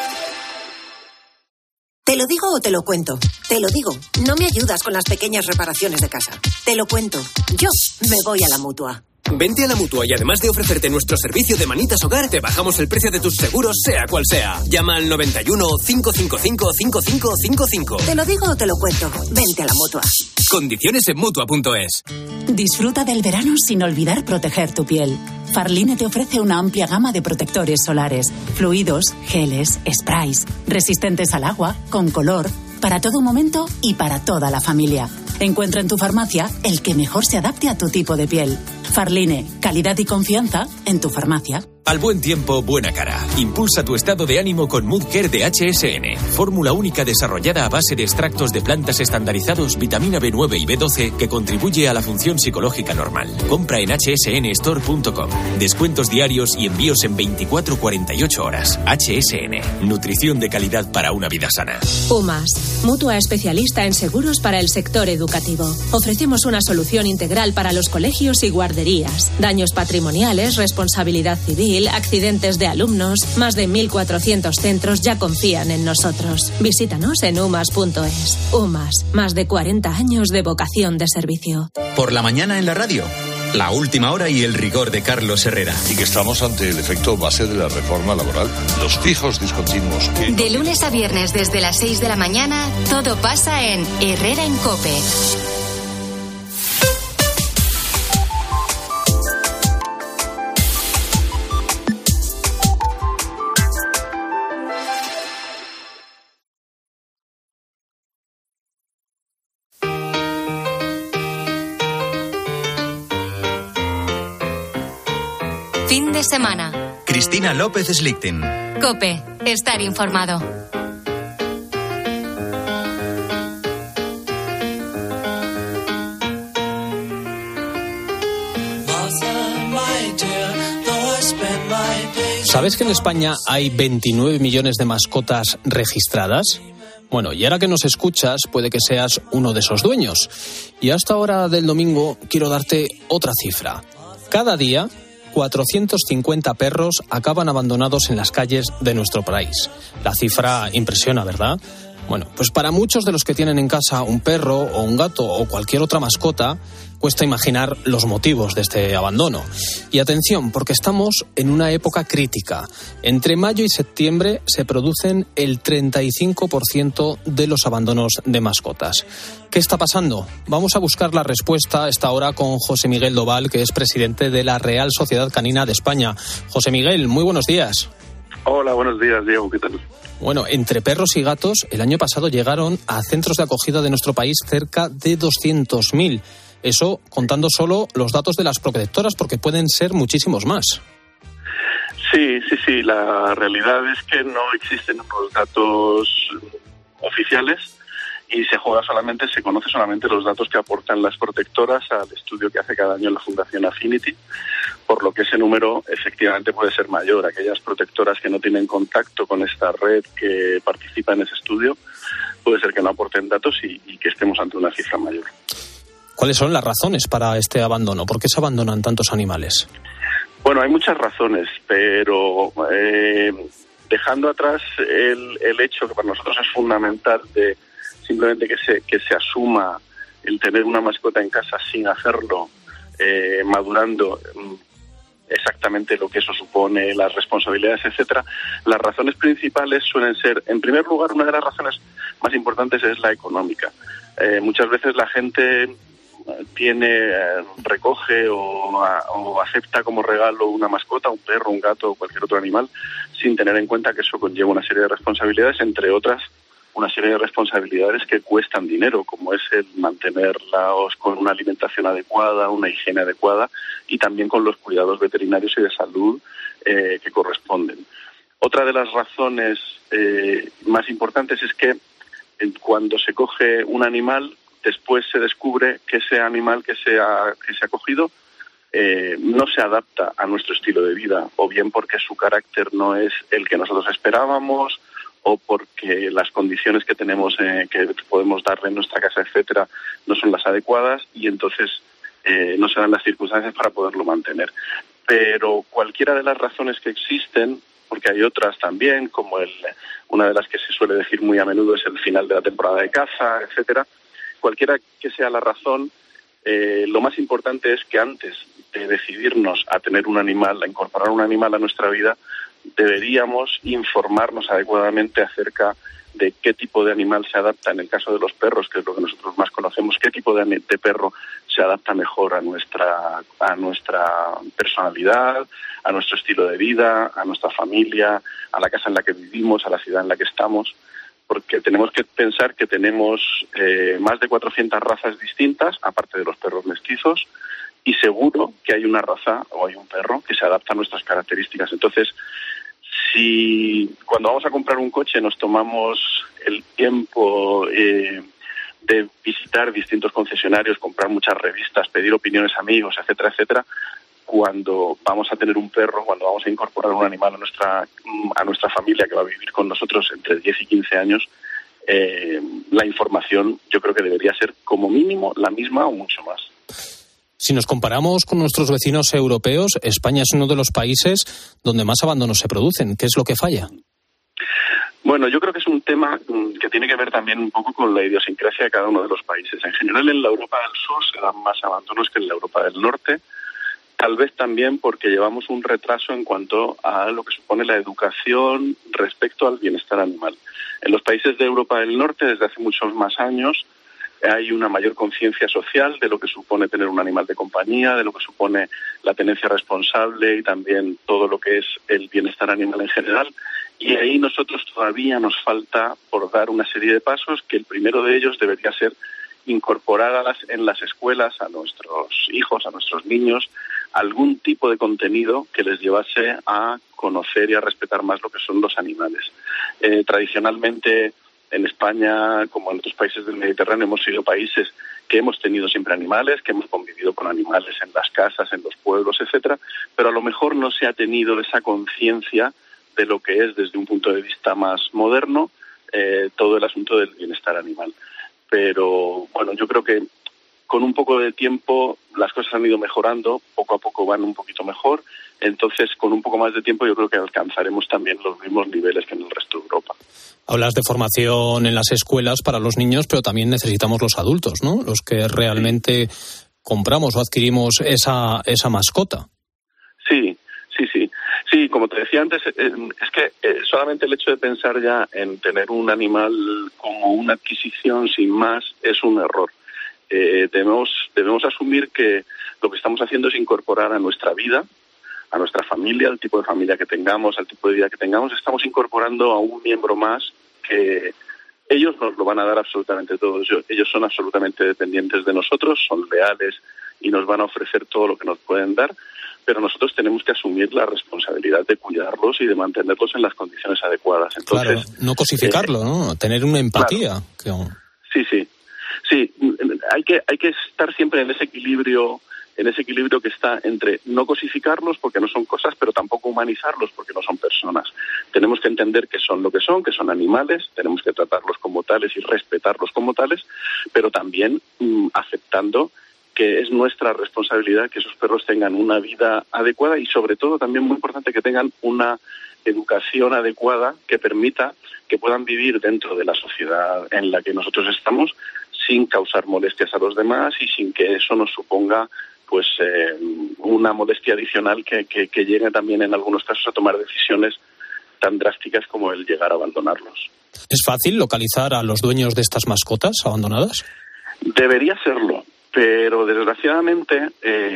¿Te lo digo o te lo cuento? Te lo digo. No me ayudas con las pequeñas reparaciones de casa. Te lo cuento. Yo me voy a la Mutua. Vente a la Mutua y además de ofrecerte nuestro servicio de manitas hogar, te bajamos el precio de tus seguros, sea cual sea. Llama al 91 555 5555. ¿Te lo digo o te lo cuento? Vente a la Mutua. Condiciones en Mutua.es. Disfruta del verano sin olvidar proteger tu piel. Farline te ofrece una amplia gama de protectores solares, fluidos, geles, sprays, resistentes al agua, con color, para todo momento y para toda la familia. Encuentra en tu farmacia el que mejor se adapte a tu tipo de piel. Farline, calidad y confianza en tu farmacia. Al buen tiempo, buena cara. Impulsa tu estado de ánimo con Mood Care de HSN. Fórmula única desarrollada a base de extractos de plantas estandarizados, vitamina B9 y B12 que contribuye a la función psicológica normal. Compra en hsnstore.com. Descuentos diarios y envíos en 24-48 horas. HSN. Nutrición de calidad para una vida sana. UMAS. Mutua especialista en seguros para el sector educativo. Ofrecemos una solución integral para los colegios y guarderías guarderías, daños patrimoniales, responsabilidad civil, accidentes de alumnos. Más de 1.400 centros ya confían en nosotros. Visítanos en umas.es. UMAS, más de 40 años de vocación de servicio. Por la mañana en la radio. La última hora y el rigor de Carlos Herrera. Y que estamos ante el efecto base de la reforma laboral. Los fijos discontinuos. De lunes a viernes desde las 6 de la mañana, todo pasa en Herrera en COPE. Fin de semana. Cristina López Slichting. COPE. Estar informado. ¿Sabes que en España hay 29 millones de mascotas registradas? Bueno, y ahora que nos escuchas, puede que seas uno de esos dueños. Y a esta hora del domingo quiero darte otra cifra. Cada día, 450 perros acaban abandonados en las calles de nuestro país. La cifra impresiona, ¿verdad? Bueno, pues para muchos de los que tienen en casa un perro o un gato o cualquier otra mascota, cuesta imaginar los motivos de este abandono. Y atención, porque estamos en una época crítica. Entre mayo y septiembre se producen el 35% de los abandonos de mascotas. ¿Qué está pasando? Vamos a buscar la respuesta a esta hora con José Miguel Doval, que es presidente de la Real Sociedad Canina de España. José Miguel, muy buenos días. Hola, buenos días, Diego, ¿qué tal? Bueno, entre perros y gatos, el año pasado llegaron a centros de acogida de nuestro país cerca de 200.000. Eso contando solo los datos de las protectoras, porque pueden ser muchísimos más. Sí, la realidad es que no existen los datos oficiales y se conoce solamente los datos que aportan las protectoras al estudio que hace cada año la Fundación Affinity, por lo que ese número efectivamente puede ser mayor. Aquellas protectoras que no tienen contacto con esta red que participa en ese estudio, puede ser que no aporten datos y que estemos ante una cifra mayor. ¿Cuáles son las razones para este abandono? ¿Por qué se abandonan tantos animales? Bueno, hay muchas razones, pero dejando atrás el hecho que para nosotros es fundamental de simplemente que se asuma el tener una mascota en casa sin hacerlo, madurando exactamente lo que eso supone, las responsabilidades, etcétera. Las razones principales suelen ser, en primer lugar, una de las razones más importantes es la económica. Muchas veces la gente recoge o acepta como regalo una mascota, un perro, un gato o cualquier otro animal, sin tener en cuenta que eso conlleva una serie de responsabilidades, entre otras una serie de responsabilidades que cuestan dinero, como es el mantenerlos con una alimentación adecuada, una higiene adecuada y también con los cuidados veterinarios y de salud que corresponden. Otra de las razones más importantes es que cuando se coge un animal, después se descubre que ese animal que se ha cogido no se adapta a nuestro estilo de vida, o bien porque su carácter no es el que nosotros esperábamos, o porque las condiciones que tenemos, que podemos darle en nuestra casa, etcétera, no son las adecuadas y entonces no se dan las circunstancias para poderlo mantener. Pero cualquiera de las razones que existen, porque hay otras también, como una de las que se suele decir muy a menudo es el final de la temporada de caza, etcétera, cualquiera que sea la razón, lo más importante es que antes de decidirnos a tener un animal, a incorporar un animal a nuestra vida, deberíamos informarnos adecuadamente acerca de qué tipo de animal se adapta, en el caso de los perros, que es lo que nosotros más conocemos, qué tipo de perro se adapta mejor a nuestra personalidad, a nuestro estilo de vida, a nuestra familia, a la casa en la que vivimos, a la ciudad en la que estamos, porque tenemos que pensar que tenemos más de 400 razas distintas, aparte de los perros mestizos, y seguro que hay una raza o hay un perro que se adapta a nuestras características. Entonces, si cuando vamos a comprar un coche nos tomamos el tiempo de visitar distintos concesionarios, comprar muchas revistas, pedir opiniones a amigos, etcétera, etcétera, cuando vamos a tener un perro, cuando vamos a incorporar un animal a nuestra familia que va a vivir con nosotros entre 10 y 15 años, la información yo creo que debería ser como mínimo la misma o mucho más. Si nos comparamos con nuestros vecinos europeos, España es uno de los países donde más abandonos se producen. ¿Qué es lo que falla? Bueno, yo creo que es un tema que tiene que ver también un poco con la idiosincrasia de cada uno de los países. En general, en la Europa del Sur se dan más abandonos que en la Europa del Norte, tal vez también porque llevamos un retraso en cuanto a lo que supone la educación respecto al bienestar animal. En los países de Europa del Norte, desde hace muchos más años, hay una mayor conciencia social de lo que supone tener un animal de compañía, de lo que supone la tenencia responsable y también todo lo que es el bienestar animal en general. Y ahí nosotros todavía nos falta por dar una serie de pasos, que el primero de ellos debería ser incorporar en las escuelas a nuestros hijos, a nuestros niños, algún tipo de contenido que les llevase a conocer y a respetar más lo que son los animales. Tradicionalmente, en España, como en otros países del Mediterráneo, hemos sido países que hemos tenido siempre animales, que hemos convivido con animales en las casas, en los pueblos, etcétera, pero a lo mejor no se ha tenido esa conciencia de lo que es, desde un punto de vista más moderno, todo el asunto del bienestar animal. Pero, bueno, yo creo que con un poco de tiempo las cosas han ido mejorando, poco a poco van un poquito mejor, entonces con un poco más de tiempo yo creo que alcanzaremos también los mismos niveles que en el resto de Europa. Hablas de formación en las escuelas para los niños, pero también necesitamos los adultos, ¿no? Los que realmente compramos o adquirimos esa mascota. Sí, como te decía antes, es que solamente el hecho de pensar ya en tener un animal como una adquisición sin más es un error. Debemos asumir que lo que estamos haciendo es incorporar a nuestra vida, a nuestra familia, al tipo de familia que tengamos, al tipo de vida que tengamos, estamos incorporando a un miembro más que ellos nos lo van a dar absolutamente todo. Ellos son absolutamente dependientes de nosotros, son leales y nos van a ofrecer todo lo que nos pueden dar, pero nosotros tenemos que asumir la responsabilidad de cuidarlos y de mantenerlos en las condiciones adecuadas. Entonces, claro, no cosificarlo, ¿no? Tener una empatía. Claro. Sí, hay que estar siempre en ese equilibrio que está entre no cosificarlos porque no son cosas, pero tampoco humanizarlos porque no son personas. Tenemos que entender que son lo que son animales, tenemos que tratarlos como tales y respetarlos como tales, pero también aceptando que es nuestra responsabilidad que esos perros tengan una vida adecuada y, sobre todo, también muy importante, que tengan una educación adecuada que permita que puedan vivir dentro de la sociedad en la que nosotros estamos sin causar molestias a los demás y sin que eso nos suponga una molestia adicional que llegue también en algunos casos a tomar decisiones tan drásticas como el llegar a abandonarlos. ¿Es fácil localizar a los dueños de estas mascotas abandonadas? Debería serlo, pero desgraciadamente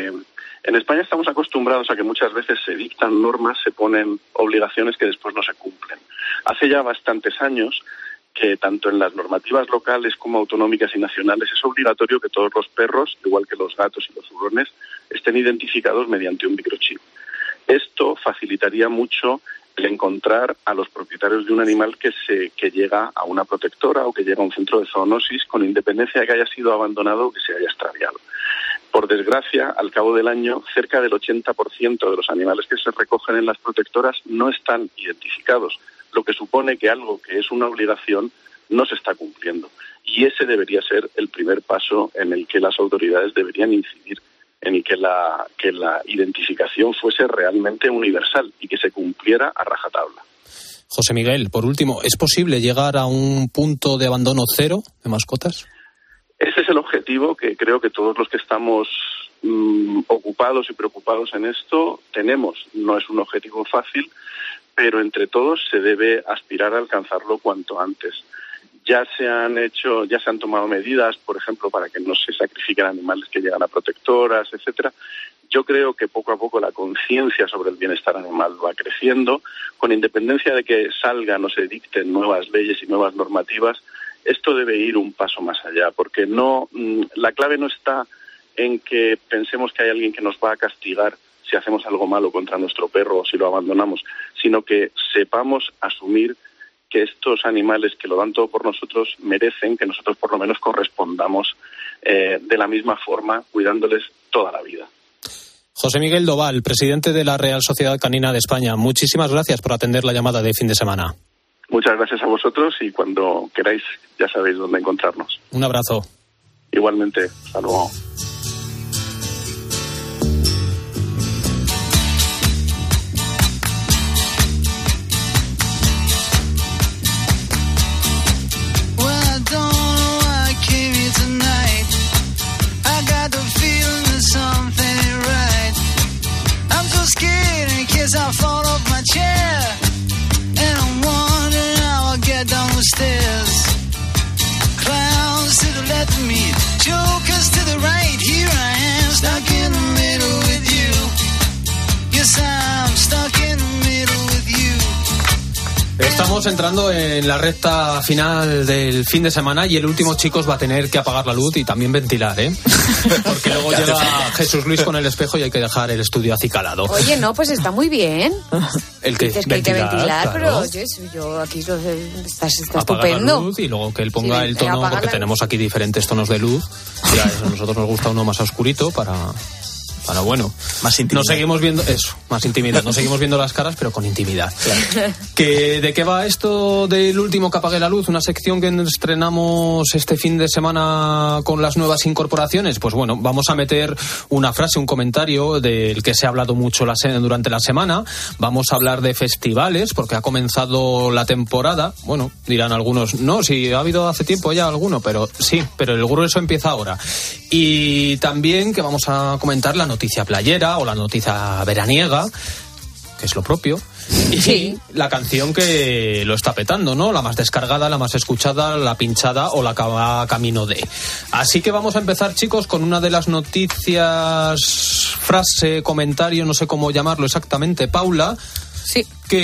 en España estamos acostumbrados a que muchas veces se dictan normas, se ponen obligaciones que después no se cumplen. Hace ya bastantes años que tanto en las normativas locales como autonómicas y nacionales es obligatorio que todos los perros, igual que los gatos y los hurones, estén identificados mediante un microchip. Esto facilitaría mucho el encontrar a los propietarios de un animal que llega a una protectora o que llega a un centro de zoonosis, con independencia de que haya sido abandonado o que se haya extraviado. Por desgracia, al cabo del año, cerca del 80% de los animales que se recogen en las protectoras no están identificados, lo que supone que algo que es una obligación no se está cumpliendo. Y ese debería ser el primer paso en el que las autoridades deberían incidir, en el que la identificación fuese realmente universal y que se cumpliera a rajatabla. José Miguel, por último, ¿es posible llegar a un punto de abandono cero de mascotas? Ese es el objetivo que creo que todos los que estamos ocupados y preocupados en esto tenemos. No es un objetivo fácil, pero entre todos se debe aspirar a alcanzarlo cuanto antes. Ya se han tomado medidas, por ejemplo, para que no se sacrifiquen animales que llegan a protectoras, etcétera. Yo creo que poco a poco la conciencia sobre el bienestar animal va creciendo, con independencia de que salgan o se dicten nuevas leyes y nuevas normativas. Esto debe ir un paso más allá, porque la clave no está en que pensemos que hay alguien que nos va a castigar si hacemos algo malo contra nuestro perro o si lo abandonamos, sino que sepamos asumir que estos animales que lo dan todo por nosotros merecen que nosotros por lo menos correspondamos de la misma forma, cuidándoles toda la vida. José Miguel Doval, presidente de la Real Sociedad Canina de España, muchísimas gracias por atender la llamada de fin de semana. Muchas gracias a vosotros y cuando queráis ya sabéis dónde encontrarnos. Un abrazo. Igualmente, hasta luego. stairs. Clowns to the left of me, jokers to the right. Here I am, stuck in the middle with you. Yes, I'm stuck in the middle with you. Estamos entrando en la recta final del fin de semana y el último, chicos, va a tener que apagar la luz y también ventilar, ¿eh? Porque luego llega Jesús Luis con el espejo y hay que dejar el estudio acicalado. Oye, no, pues está muy bien. El que dices que hay que ventilar, claro. pero yo aquí está apagar estupendo. la luz y luego que él ponga el tono, porque tenemos aquí diferentes tonos de luz. Y a nosotros nos gusta uno más oscurito para bueno, más intimidad. Nos seguimos viendo eso, más intimidad. Nos seguimos viendo las caras, pero con intimidad. Claro. ¿De qué va esto del último que apague la luz? Una sección que estrenamos este fin de semana con las nuevas incorporaciones. Pues bueno, vamos a meter una frase, un comentario del que se ha hablado mucho durante la semana. Vamos a hablar de festivales, porque ha comenzado la temporada. Bueno, dirán algunos, no, si ha habido hace tiempo ya alguno, pero sí, pero el grueso empieza ahora. Y también que vamos a comentar la noticia playera o la noticia veraniega, que es lo propio, y sí, la canción que lo está petando, ¿no? La más descargada, la más escuchada, la pinchada o la que va camino de. Así que vamos a empezar, chicos, con una de las noticias, frase, comentario, no sé cómo llamarlo exactamente, Paula. Sí.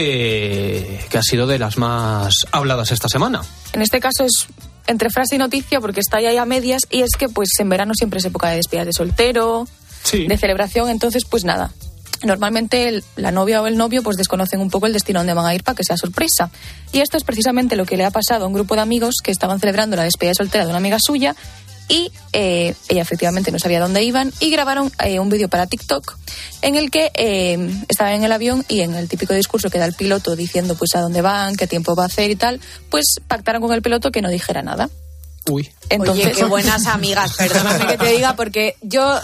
Que ha sido de las más habladas esta semana. En este caso es entre frase y noticia porque está ahí a medias, y es que pues en verano siempre es época de despedidas de soltero, sí, de celebración, entonces pues nada, normalmente la novia o el novio pues desconocen un poco el destino donde van a ir para que sea sorpresa, y esto es precisamente lo que le ha pasado a un grupo de amigos que estaban celebrando la despedida de soltera de una amiga suya, y ella efectivamente no sabía dónde iban, y grabaron un vídeo para TikTok en el que estaban en el avión y en el típico discurso que da el piloto diciendo pues a dónde van, qué tiempo va a hacer y tal, pues pactaron con el piloto que no dijera nada. Uy. Entonces, oye, qué buenas amigas, perdóname que te diga, porque yo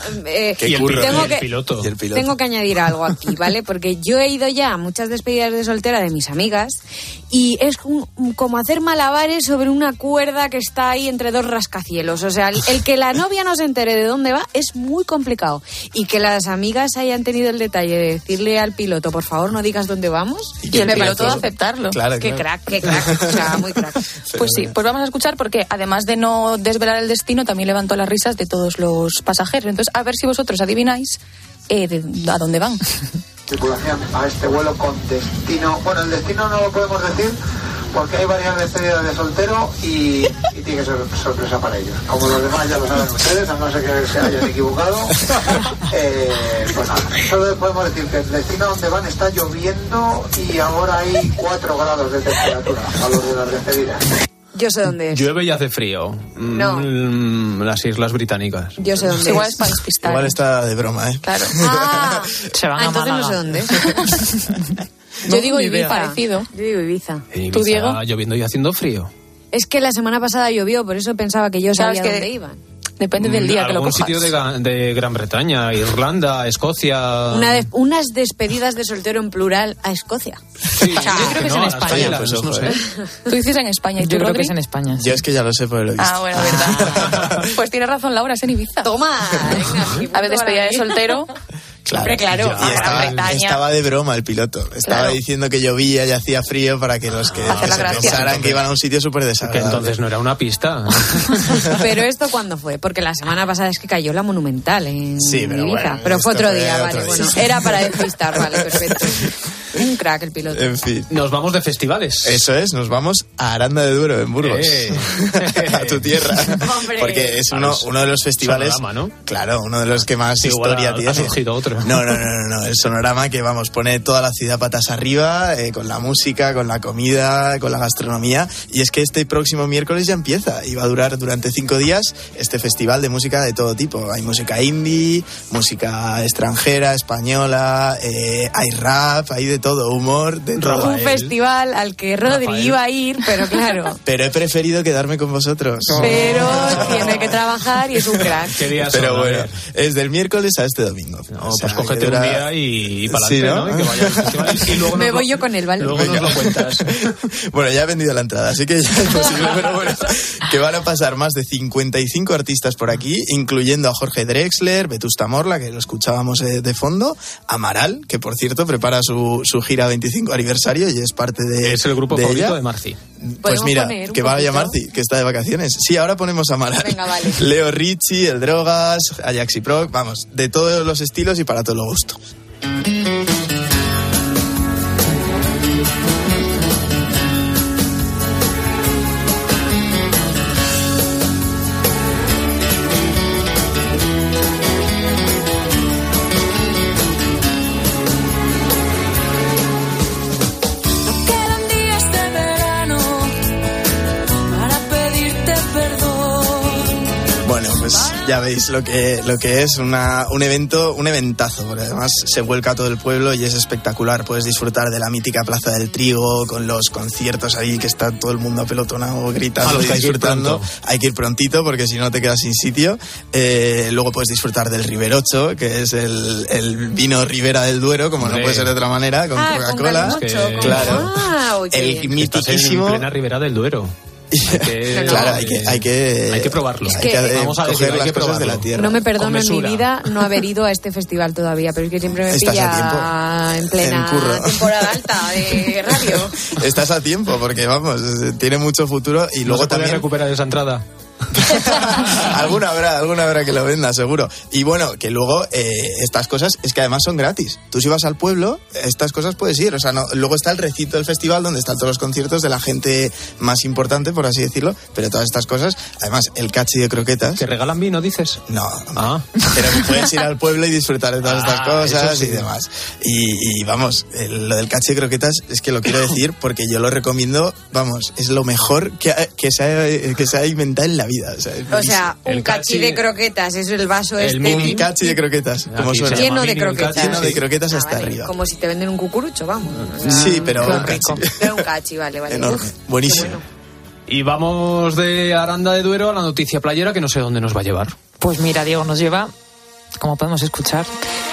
tengo que añadir algo aquí, ¿vale? Porque yo he ido ya a muchas despedidas de soltera de mis amigas y es como hacer malabares sobre una cuerda que está ahí entre dos rascacielos. O sea, el que la novia no se entere de dónde va es muy complicado. Y que las amigas hayan tenido el detalle de decirle al piloto, por favor, no digas dónde vamos, y el piloto de aceptarlo. Claro, qué crack, o sea, muy crack. Pues sí, pues vamos a escuchar porque además de no desvelar el destino, también levantó las risas de todos los pasajeros. Entonces, a ver si vosotros adivináis a dónde van. Tripulación a este vuelo con destino. Bueno, el destino no lo podemos decir porque hay varias despedidas de soltero y tiene que ser sorpresa para ellos. Como los demás ya lo saben ustedes, a no ser que se hayan equivocado. Pues nada, solo podemos decir que el destino donde van está lloviendo y ahora hay 4 grados de temperatura a los de las despedidas. Yo sé dónde es. Llueve y hace frío. No. Las Islas Británicas. Yo sé dónde igual es. es para despistar. Igual está de broma, ¿eh? Claro. Se van a entonces Málaga. no sé dónde es. Yo digo Ibiza. Parecido. Yo digo Ibiza. ¿Tú, Diego? Lloviendo y haciendo frío. Es que la semana pasada llovió, por eso pensaba que yo sabía dónde iban. Depende del día que lo cojas. Algún sitio de Gran Bretaña, Irlanda, Escocia. Unas despedidas de soltero en plural a Escocia. Sí, yo creo que es en España. Pues no sé. Tú dices en España. ¿Y tú, yo creo que es en España. Yo es que ya lo sé, pero lo he visto. Ah, bueno, verdad. Pues tienes razón, Laura, es en Ibiza. Toma. A ver, despedida de soltero. Claro. Y estaba de broma el piloto. Estaba diciendo que llovía y hacía frío para que los que pensaran que iban a un sitio súper desagradable. Que entonces no era una pista. Pero ¿esto cuándo fue? Porque la semana pasada es que cayó la Monumental en sí, pero Ibiza. Bueno, pero fue otro día, vale. Bueno, era para despistar, vale, perfecto. Un crack el piloto. En fin. Nos vamos de festivales. Eso es, nos vamos a Aranda de Duero, en Burgos. A tu tierra. Hombre. Porque es uno de los festivales... Sonorama, ¿no? Claro, uno de los que más historia tiene. Ha surgido otro. No. El Sonorama que, pone toda la ciudad patas arriba, con la música, con la comida, con la gastronomía. Y es que este próximo miércoles ya empieza y va a durar durante 5 días este festival de música de todo tipo. Hay música indie, música extranjera, española, hay rap, hay de todo, humor, de todo. Un festival al que Rodri iba a ir, pero claro. Pero he preferido quedarme con vosotros. Pero tiene que trabajar y es un crack. Pero bueno, es del miércoles a este domingo. No, pues cógete un día y para adelante, ¿no? Y que vaya al festival y luego me voy yo con él, ¿vale? Luego nos lo cuentas. Bueno, ya he vendido la entrada, así que ya es posible, pero bueno, que van a pasar más de 55 artistas por aquí, incluyendo a Jorge Drexler, Vetusta Morla, que lo escuchábamos de fondo, Amaral, que por cierto prepara su gira gira 25 aniversario y es parte de... Es el grupo de favorito ella. de Marci. Pues mira, que vaya Marci, que está de vacaciones. Sí, ahora ponemos a Amaral. Venga, vale. Leo Richie, El Drogas, Ajax y Proc, vamos, de todos los estilos y para todo lo gusto. Ya veis lo que es un eventazo, porque además se vuelca todo el pueblo y es espectacular. Puedes disfrutar de la mítica Plaza del Trigo, con los conciertos ahí que está todo el mundo apelotonado gritando y disfrutando. Hay que ir prontito porque si no te quedas sin sitio. Luego puedes disfrutar del Riberocho, que es el vino Ribera del Duero, como no puede ser de otra manera, con Coca-Cola. Claro. El mitiquísimo. En plena Ribera del Duero. Claro, hay que probarlo. Es que vamos a coger las cosas de la tierra. No me perdono en mi vida no haber ido a este festival todavía, pero es que siempre me pilla en plena temporada alta de radio. Estás a tiempo porque vamos, tiene mucho futuro y luego también recuperar esa entrada. alguna habrá que lo venda, seguro. Y bueno, que luego estas cosas es que además son gratis. Tú si vas al pueblo, estas cosas puedes ir. O sea, no, luego está el recinto del festival donde están todos los conciertos de la gente más importante, por así decirlo. Pero todas estas cosas, además, el cachi de croquetas. ¿Te regalan vino, dices? No. Pero puedes ir al pueblo y disfrutar de todas estas cosas y demás. Y vamos, lo del cachi de croquetas es que lo quiero decir porque yo lo recomiendo, vamos, es lo mejor que se ha inventado en la vida. O sea, un cachi de croquetas, eso es el vaso el mini cachi de croquetas, como suena. Lleno de croquetas. Lleno de croquetas hasta arriba. Como si te venden un cucurucho, vamos. O sea, sí, pero un cachi. Pero un cachi, vale. Enorme, buenísimo. Bueno. Y vamos de Aranda de Duero a la noticia playera, que no sé dónde nos va a llevar. Pues mira, Diego, nos lleva, como podemos escuchar,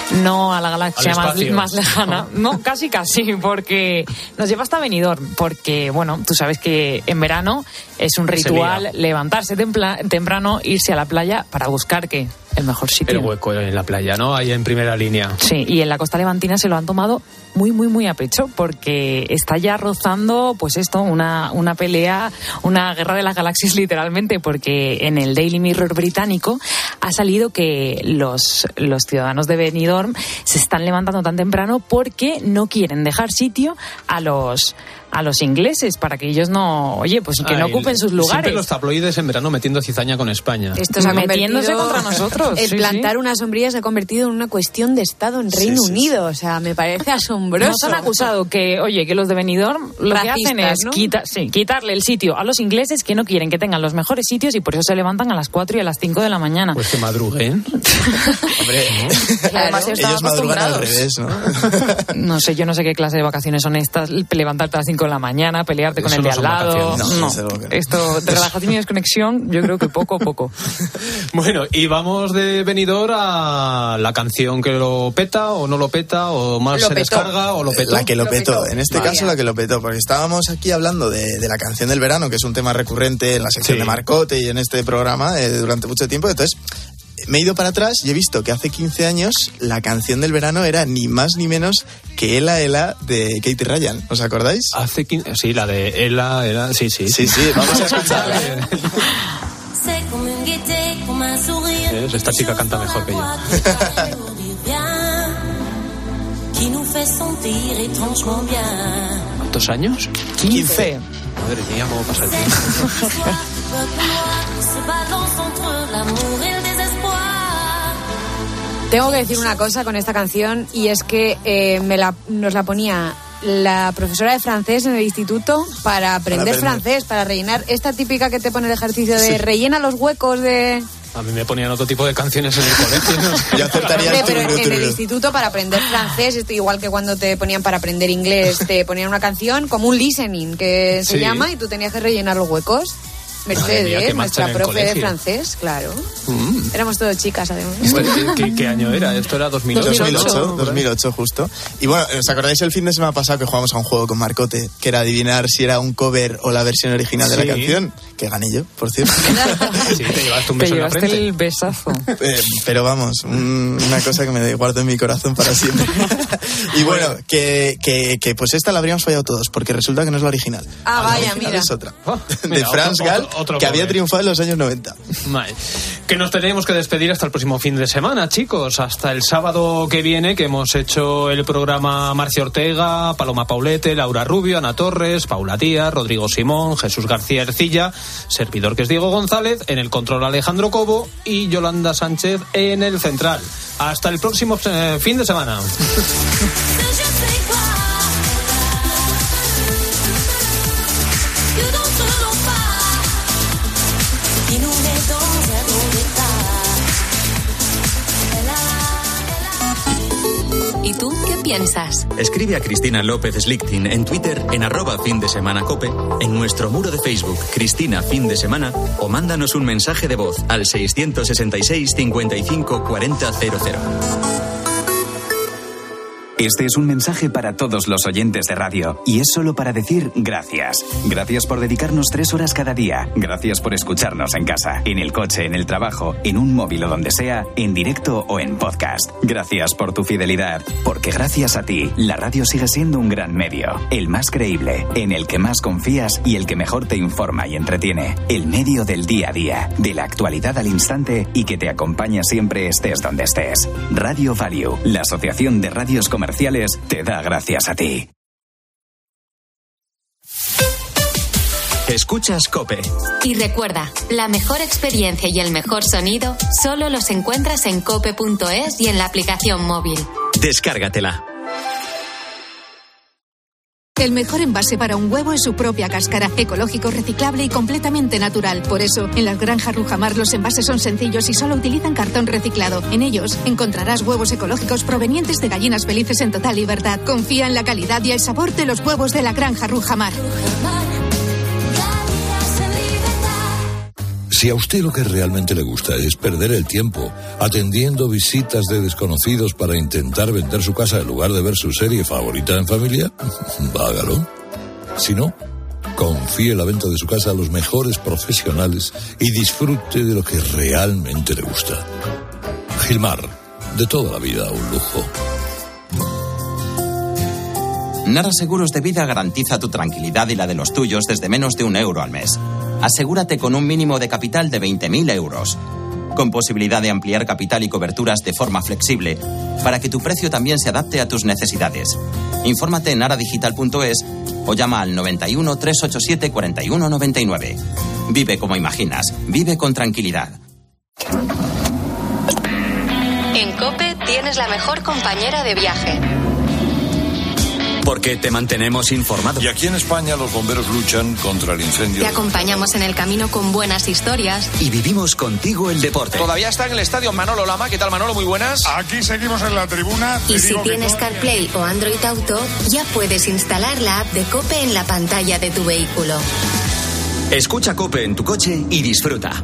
no a la galaxia más lejana, no, casi, porque nos lleva hasta Benidorm, porque, bueno, tú sabes que en verano es un ritual levantarse temprano, irse a la playa para buscar, ¿qué? El mejor sitio. El hueco en la playa, ¿no? Ahí en primera línea. Sí, y en la costa levantina se lo han tomado muy, muy, muy a pecho, porque está ya rozando, pues esto, una pelea, una guerra de las galaxias literalmente, porque en el Daily Mirror británico ha salido que los ciudadanos de Benidorm se están levantando tan temprano porque no quieren dejar sitio a los ingleses, para que ellos no, que no ocupen sus lugares. Siempre los tabloides en verano metiendo cizaña con España. Esto se ha metiéndose contra nosotros. El plantar una sombrilla se ha convertido en una cuestión de Estado en Reino Unido. O sea, me parece asombroso. Nos han acusado que los de Benidorm lo que hacen es quitarle el sitio a los ingleses, que no quieren que tengan los mejores sitios y por eso se levantan a las 4 y a las 5 de la mañana. Pues que madruguen. Hombre, además ellos madrugan al revés, ¿no? No sé, yo no sé qué clase de vacaciones son estas, levantarte a las 5 de la mañana, pelearte con el de al lado. No. Esto de relajación y desconexión, yo creo que poco a poco. Bueno, y vamos de Benidorm a la canción que lo peta o no lo peta, o más se descarga o lo petó. La que lo petó, en este caso la que lo petó, porque estábamos aquí hablando de la canción del verano, que es un tema recurrente en la sección de Marcote y en este programa durante mucho tiempo. Entonces me he ido para atrás y he visto que hace 15 años la canción del verano era ni más ni menos que Ela Ela de Katie Ryan. ¿Os acordáis? Hace 15... Sí, la de Ela, sí. Sí, vamos a escucharla. Esta chica canta mejor que yo. ¿Cuántos años? 15. Madre mía, cómo pasa el tiempo. Tengo que decir una cosa con esta canción, y es que nos la ponía la profesora de francés en el instituto para aprender francés, para rellenar esta típica que te pone el ejercicio de rellena los huecos de... A mí me ponían otro tipo de canciones en el colegio, ¿no? Yo acertaría pero en el instituto para aprender francés, igual que cuando te ponían para aprender inglés, te ponían una canción como un listening que se llama, y tú tenías que rellenar los huecos. Mercedes, nuestra profe de francés, claro. Éramos todos chicas, además. ¿Qué año era? Esto era 2008, justo. Y bueno, ¿os acordáis el fin de semana pasado que jugamos a un juego con Marcote, que era adivinar si era un cover o la versión original de la canción? Que gané yo, por cierto. Sí, te llevaste un beso en la frente. El besazo. Pero vamos, una cosa que me guardo en mi corazón para siempre. Y bueno, que pues esta la habríamos fallado todos, porque resulta que no es la original. Vaya, mira. Es otra. De Franz Gall, que había triunfado en los años 90. Vale. Que nos tenemos que despedir hasta el próximo fin de semana, chicos. Hasta el sábado que viene, que hemos hecho el programa Marcia Ortega, Paloma Paulete, Laura Rubio, Ana Torres, Paula Díaz, Rodrigo Simón, Jesús García Ercilla, servidor que es Diego González, en el control Alejandro Cobo y Yolanda Sánchez en el central. Hasta el próximo fin de semana. ¿Y tú qué piensas? Escribe a Cristina López Slichting en Twitter en @findesemanacope, en nuestro muro de Facebook Cristina Fin de Semana, o mándanos un mensaje de voz al 666 55 40 00. Este es un mensaje para todos los oyentes de radio y es solo para decir gracias. Gracias por dedicarnos 3 horas cada día. Gracias por escucharnos en casa, en el coche, en el trabajo, en un móvil o donde sea, en directo o en podcast. Gracias por tu fidelidad, porque gracias a ti, la radio sigue siendo un gran medio, el más creíble, en el que más confías y el que mejor te informa y entretiene. El medio del día a día, de la actualidad al instante y que te acompaña siempre estés donde estés. Radio Value, la Asociación de Radios Comerciales, te da gracias a ti. Escuchas COPE. Y recuerda, la mejor experiencia y el mejor sonido solo los encuentras en cope.es y en la aplicación móvil. Descárgatela. El mejor envase para un huevo es su propia cáscara, ecológico, reciclable y completamente natural. Por eso, en las granjas Rujamar los envases son sencillos y solo utilizan cartón reciclado. En ellos encontrarás huevos ecológicos provenientes de gallinas felices en total libertad. Confía en la calidad y el sabor de los huevos de la granja Rujamar. Si a usted lo que realmente le gusta es perder el tiempo atendiendo visitas de desconocidos para intentar vender su casa en lugar de ver su serie favorita en familia, hágalo. Si no, confíe la venta de su casa a los mejores profesionales y disfrute de lo que realmente le gusta. Gilmar, de toda la vida un lujo. Nara Seguros de Vida garantiza tu tranquilidad y la de los tuyos desde menos de €1 al mes. Asegúrate con un mínimo de capital de 20.000 euros, con posibilidad de ampliar capital y coberturas de forma flexible, para que tu precio también se adapte a tus necesidades. Infórmate en naradigital.es o llama al 91 387 4199. Vive como imaginas, vive con tranquilidad. En COPE tienes la mejor compañera de viaje. Porque te mantenemos informado. Y aquí en España los bomberos luchan contra el incendio. Te acompañamos en el camino con buenas historias. Y vivimos contigo el deporte. Todavía está en el estadio Manolo Lama. ¿Qué tal, Manolo? Muy buenas. Aquí seguimos en la tribuna. Y si tienes CarPlay o Android Auto, ya puedes instalar la app de COPE en la pantalla de tu vehículo. Escucha COPE en tu coche y disfruta.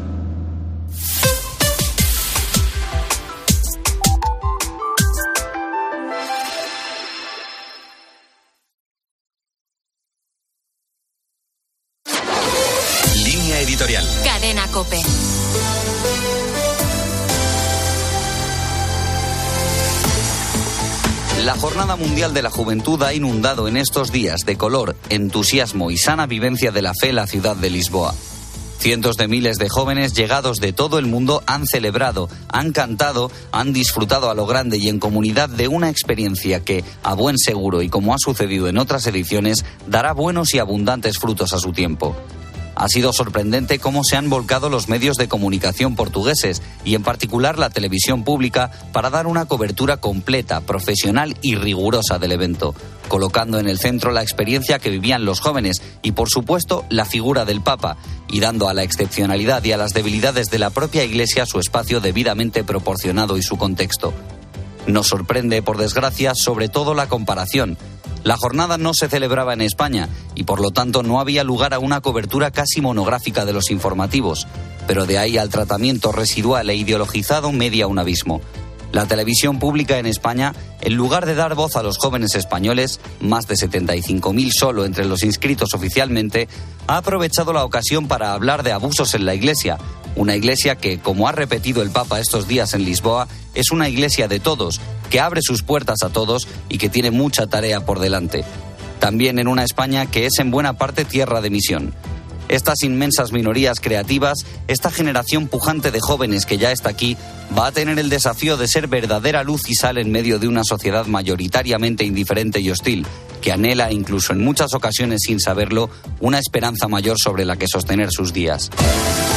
Editorial. Cadena COPE. La Jornada Mundial de la Juventud ha inundado en estos días de color, entusiasmo y sana vivencia de la fe la ciudad de Lisboa. Cientos de miles de jóvenes llegados de todo el mundo han celebrado, han cantado, han disfrutado a lo grande y en comunidad de una experiencia que, a buen seguro y como ha sucedido en otras ediciones, dará buenos y abundantes frutos a su tiempo. Ha sido sorprendente cómo se han volcado los medios de comunicación portugueses y en particular la televisión pública para dar una cobertura completa, profesional y rigurosa del evento, colocando en el centro la experiencia que vivían los jóvenes y, por supuesto, la figura del Papa, y dando a la excepcionalidad y a las debilidades de la propia Iglesia su espacio debidamente proporcionado y su contexto. Nos sorprende, por desgracia, sobre todo la comparación. La jornada no se celebraba en España y por lo tanto no había lugar a una cobertura casi monográfica de los informativos, pero de ahí al tratamiento residual e ideologizado media un abismo. La televisión pública en España, en lugar de dar voz a los jóvenes españoles, más de 75.000 solo entre los inscritos oficialmente, ha aprovechado la ocasión para hablar de abusos en la Iglesia. Una Iglesia que, como ha repetido el Papa estos días en Lisboa, es una Iglesia de todos, que abre sus puertas a todos y que tiene mucha tarea por delante. También en una España que es en buena parte tierra de misión. Estas inmensas minorías creativas, esta generación pujante de jóvenes que ya está aquí, va a tener el desafío de ser verdadera luz y sal en medio de una sociedad mayoritariamente indiferente y hostil, que anhela, incluso en muchas ocasiones sin saberlo, una esperanza mayor sobre la que sostener sus días.